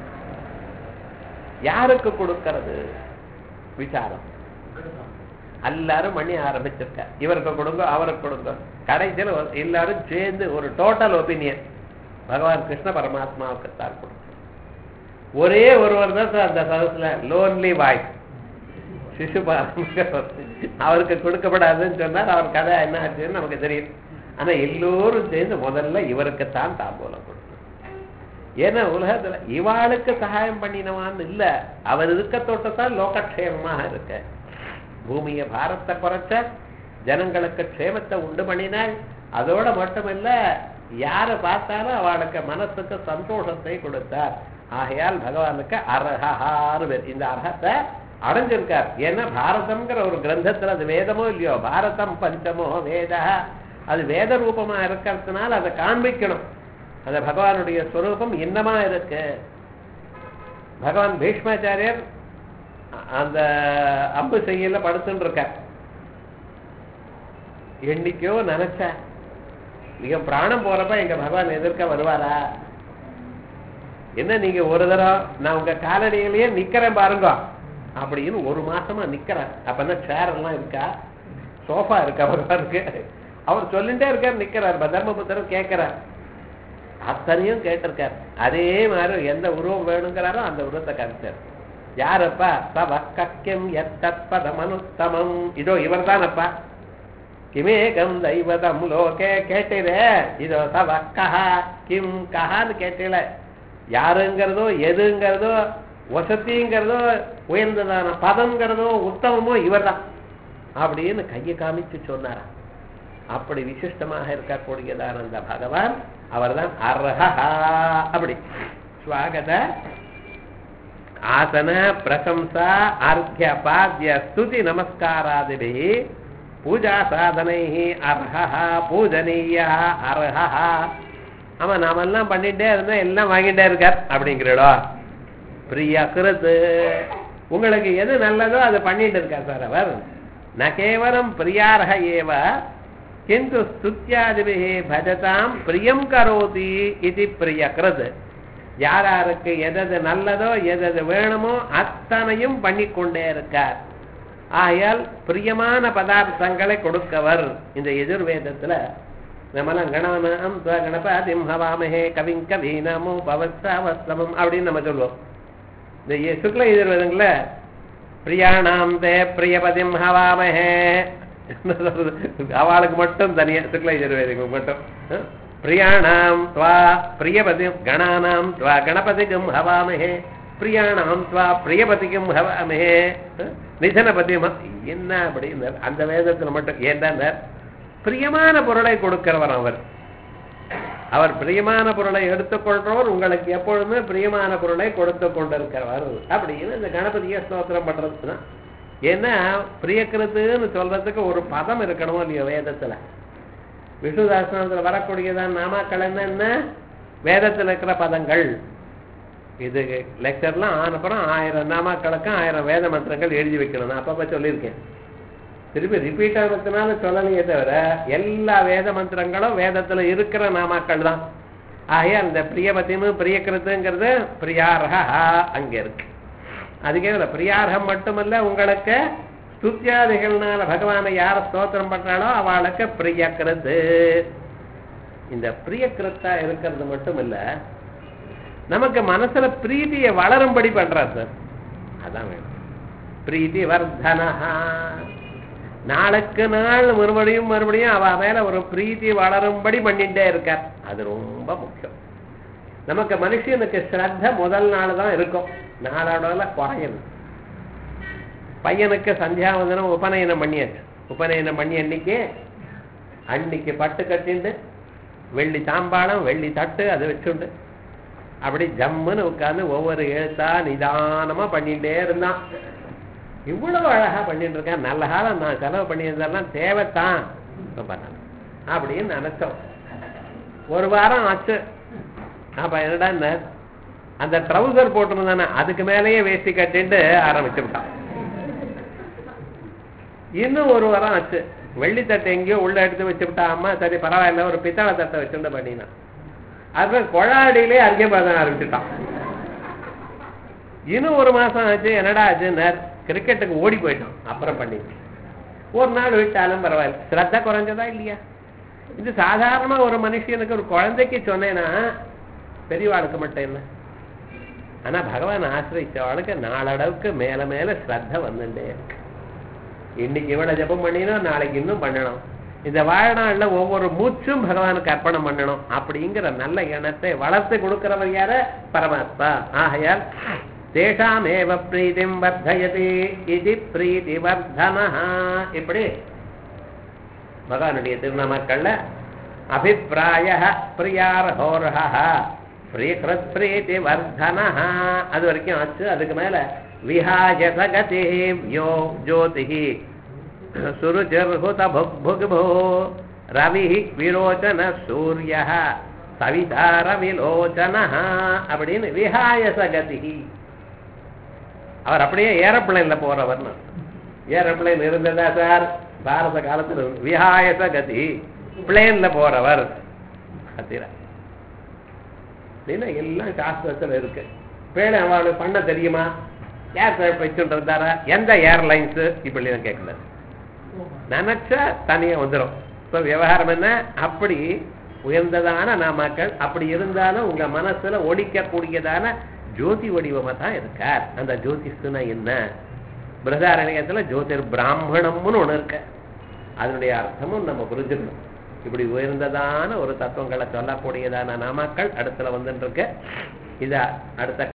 யாருக்கு கொடுக்கிறது? விசாரம். எல்லாரும் பண்ணி ஆரம்பிச்சிருக்க. இவருக்கு கொடுங்க அவருக்கு கொடுங்க. கடைசியில் எல்லாரும் சேர்ந்து ஒரு டோட்டல் ஒப்பீனியன் பகவான் கிருஷ்ண பரமாத்மாவுக்கு தான் கொடுக்கும். ஒரே ஒருவர் தான் அந்த சதத்துல லோன்லி வாய்ஸ் சிசுபாலன் அவருக்கு கொடுக்கப்படாதுன்னு சொன்னார். அவர் கதை என்ன ஆச்சுன்னு நமக்கு தெரியும். ஆனா எல்லோரும் சேர்ந்து முதல்ல இவருக்குத்தான் தாம்பூலம் கொடுக்கணும். ஏன்னா உலகத்துல இவாளுக்கு சகாயம் பண்ணினவான்னு இல்ல, அவர் இருக்க தோட்டத்தான் லோகக்ஷேமமாக இருக்க. பூமியை பாரத்தை குறைச்ச ஜனங்களுக்கு க்ஷேமத்தை உண்டு பண்ணினால் அதோட மட்டுமில்ல யாரை பார்த்தாலும் அவளுக்கு மனசுக்கு சந்தோஷத்தை கொடுத்தார். ஆகையால் பகவானுக்கு அர்ஹஹார் இந்த அர்ஹத்தை அடைஞ்சிருக்கார். ஏன்னா பாரதம்ங்கிற ஒரு கிரந்தத்துல அது வேதமோ இல்லையோ, பாரதம் பஞ்சமோ வேத, அது வேத ரூபமா இருக்கிறதுனால அதை காண்பிக்கணும். அந்த பகவானுடைய ஸ்வரூபம் இன்னமா இருக்கு. பகவான் பீஷ்மாச்சாரியர் அந்த அம்பு செய்யல படுத்துன்னு இருக்க. என்னைக்கோ நினைச்ச நீங்க பிராணம் போறப்ப எங்க பகவான் எதிர்க்க வருவாரா என்ன, நீங்க ஒரு தடவை நான் உங்க காலடியிலேயே நிக்கிறேன் பாருங்க அப்படின்னு 1 மாசமா நிக்கிறேன். அப்பன்னா சேர் எல்லாம் இருக்கா, சோஃபா இருக்கா பகவானுக்கு? அவர் சொல்லிட்டே இருக்கார், நிக்கிறார். தர்மபுத்திரர் கேட்கிறார், அத்தனையும் கேட்டிருக்கார். அதே மாதிரி எந்த உருவம் வேணுங்கிறாரோ அந்த உருவத்தை காமிச்சார். யாரப்பா? சவக்கம் எத்தற்பதமனுத்தமம். இதோ இவர் தானப்பா. கிமேகம் தெய்வதம் லோகே கேட்டீரே. இதோ சவக்கஹா கிம் கஹான்னு கேட்டீல. யாருங்கிறதோ எதுங்கிறதோ வசதிங்கிறதோ உயர்ந்ததான பதங்கிறதோ உத்தமமோ இவர் தான் அப்படின்னு கையை காமிச்சு சொன்னாரா. அப்படி விசிஷ்டமாக இருக்கக்கூடியதான அந்த பகவான் அவர் தான் அர்ஹஹா. அப்படி ஸ்வாகத ஆசன பிரசம்சா அர்க்ய பாத்ய ஸ்துதி நமஸ்காராதிபி பூஜா சாதனை அர்ஹா பூஜனீயா அர்ஹா. ஆமா நாமெல்லாம் பண்ணிட்டே இருந்தா எல்லாம் வாங்கிட்டே இருக்கார் அப்படிங்கிறடோ. பிரியா கிருத்து உங்களுக்கு எது நல்லதோ அதை பண்ணிட்டு இருக்கார் சார் அவர். ந கேவலம் பிரியார்ஹ ஏவ கிந்து ஸ்துத்யாதிபி பஜதாம் பிரியம் கரோதி இது பிரியக்கிறது. யாராருக்கு எதது நல்லதோ எதது வேணுமோ அத்தனையும் பண்ணிக்கொண்டே இருக்கார். ஆகையால் பிரியமான பதார்த்தங்களை கொடுக்கவர். இந்த எதிர்வேதத்துல நம்மளாம் கணவனம் கணபதிம் ஹவாமஹே கவிங் கவீனமோ பவஸ்தாவஸ்தமம் அப்படின்னு நம்ம சொல்லுவோம். இந்த சுக்ல எதிர்வேதங்கள பிரியாணாம் தே பிரியபதிம் ஹவாமஹே அவளுக்கு மட்டும் தனியா சுக்ல எதிர்வேதங்களுக்கு மட்டும் பிரியாணாம் துவா பிரியபதிம் கணானாம் துவா கணபதிகம் ஹவாமஹே பிரியாணாம் துவா பிரியபதிகம் ஹவாமஹே நிதனபதியம் என்ன அப்படின்னு அந்த வேதத்துல மட்டும். ஏன்னா பிரியமான பொருளை கொடுக்கிறவர் அவர். அவர் பிரியமான பொருளை எடுத்துக்கொள்றவர் உங்களுக்கு எப்பொழுதுமே பிரியமான பொருளை கொடுத்து கொண்டிருக்கிறவர் அப்படின்னு இந்த கணபதியை ஸ்தோத்திரம் பண்றதுதான். ஏன்னா பிரியக்கிறதுன்னு சொல்றதுக்கு ஒரு பதம் இருக்கணுமோ இல்லையோ வேதத்துல. விஷ்ணு சாஸ்திரத்துல வரக்கூடியதான் நாமாக்கள் என்ன வேதத்துல இருக்கிற பதங்கள். இது லெக்சர்லாம் ஆனப்புறம் 1000 நாமாக்களுக்கும் 1000 வேத மந்திரங்கள் எழுதி வைக்கணும். நான் அப்பப்ப சொல்லியிருக்கேன். திருப்பி ரிப்பீட் ஆகிறதுனால சொல்லலையே தவிர எல்லா வேத மந்திரங்களும் வேதத்துல இருக்கிற நாமாக்கள் தான். ஆகையா அந்த பிரியபத்தியமும் பிரியக்கிறதுங்கிறது பிரியார்ஹா அங்க இருக்கு. அதுக்கே பிரியார்ஹம் மட்டுமல்ல, உங்களுக்கு ஸ்துத்யாதிகள்னால பகவானை யார ஸ்தோத்திரம் பண்றாளோ அவளுக்கு பிரியக்கிறது. இந்த பிரியக்கிருத்தா இருக்கிறது மட்டும் இல்ல, நமக்கு மனசுல பிரீதியை வளரும்படி பண்றார் சார். அதான் வேணும். பிரீதி வர்தனஹா. நாளுக்கு நாள் மறுபடியும் மறுபடியும் அவ மேல ஒரு பிரீதி வளரும்படி பண்ணிட்டே இருக்கார். அது ரொம்ப முக்கியம். நமக்கு மனுஷனுக்கு ஸ்ரத்த முதல் நாள் தான் இருக்கும், நாளோட குறையும். பையனுக்கு சந்தியாவந்தனம் உபநயனம் பண்ணியாச்சு. உபநயனம் பண்ணி அன்னைக்கு பட்டு கட்டிண்டு வெள்ளி தாம்பாளம் வெள்ளி தட்டு அதை வச்சுண்டு அப்படி ஜம்முன்னு உட்காந்து ஒவ்வொரு எழுத்தா நிதானமா பண்ணிட்டே இருந்தான். இவ்வளவு அழகா பண்ணிட்டு இருக்கேன். நல்ல காலம் நான் செலவு பண்ணியிருந்தெல்லாம் தேவைத்தான் அப்படின்னு நினைச்சோம். ஒரு வாரம் ஆச்சு. அப்ப என்னடா அந்த ட்ரௌசர் போட்டிருந்தானே அதுக்கு மேலேயே வேஷ்டி கட்டிட்டு ஆரம்பிச்சுட்டான். இன்னும் ஒரு வாரம் ஆச்சு. வெள்ளித்தட்டை எங்கேயோ உள்ள எடுத்து வச்சுட்டா அம்மா. சரி பரவாயில்ல ஒரு பித்தளை தட்டை வச்சுட்டு பண்ணினா. அதுதான் கொழாடியிலே அர்க்கியபாதம் ஆரம்பிச்சுட்டான். இன்னும் ஒரு மாசம் ஆச்சு. என்னடா ஆச்சு? கிரிக்கெட்டுக்கு ஓடி போயிட்டோம். அப்புறம் பண்ணிட்டு ஒரு நாள் விட்டாலும் பரவாயில்ல. ஸ்ரத்த குறைஞ்சதா இல்லையா? இது சாதாரணமா ஒரு மனுஷனுக்கு ஒரு குழந்தைக்கு சொன்னேன்னா பெரியவாளுக்கு மட்டும் என்ன. ஆனா பகவான் ஆசிரியச்சவாளுக்கு நாளளவுக்கு மேல மேல ஸ்ரத்த வந்துட்டே இருக்கு. இன்னைக்கு இவ்வளவு ஜபம் பண்ணினோம், நாளைக்கு இன்னும் பண்ணணும். இந்த வாழ்நாள்ல ஒவ்வொரு மூச்சும் பகவானுக்கு அர்ப்பணம் பண்ணணும் அப்படிங்கிற நல்ல எண்ணத்தை வளர்த்து கொடுக்கிறவர் யார? பரமாத்மா. ஆகையால் தேஷாமேவ பிரீதிம் வர்தயதி இது பிரீதி வர்தனஹா. இப்படி பகவானுடைய திருநாமக்கள்ல அபிப்பிராய பிரியார்ஹோர்ஹா பிரியக்ருத் பிரீதி வர்தனஹா அது வரைக்கும் ஆச்சு. அதுக்கு மேல விஹாய சகதி யோ ஜோதிஹி சுருஜர்ஹுத புக்புக்போ ரவிஹ விரோச்சன சூரியஹ சவிதார விலோச்சனஹ அப்படின்னு விஹாய சகதி. அவர் அப்படியே ஏரோப்ளேன்ல போறவர்னு. ஏரோப்ளேன் இருந்ததா சார் பாரத காலத்துல? விஹாய சகதி பிளேன்ல போறவர். எல்லாம் சாஸ்திரத்துல இருக்கு. பேழ அவளுக்கு பண்ண தெரியுமா? ஏர் வச்சுட்டு இருந்தாரா? எந்த ஏர்லைன்ஸ் இப்படி கேட்கல. நினைச்சா தனியா வந்துடும். இப்ப விவகாரம் என்ன? அப்படி உயர்ந்ததான நாமாக்கள் அப்படி இருந்தாலும் உங்க மனசுல ஒழிக்கக்கூடியதான ஜோதி வடிவமா தான் இருக்கார். அந்த ஜோதிஷுனா என்ன? பிரதாரண்யத்துல ஜோதிர் பிராமணம்னு ஒண்ணு இருக்க. அதனுடைய அர்த்தமும் நம்ம புரிஞ்சுக்கணும். இப்படி உயர்ந்ததான ஒரு தத்துவங்களை சொல்லக்கூடியதான நாமாக்கள் அடுத்துல வந்துட்டு இருக்க. இத அடுத்த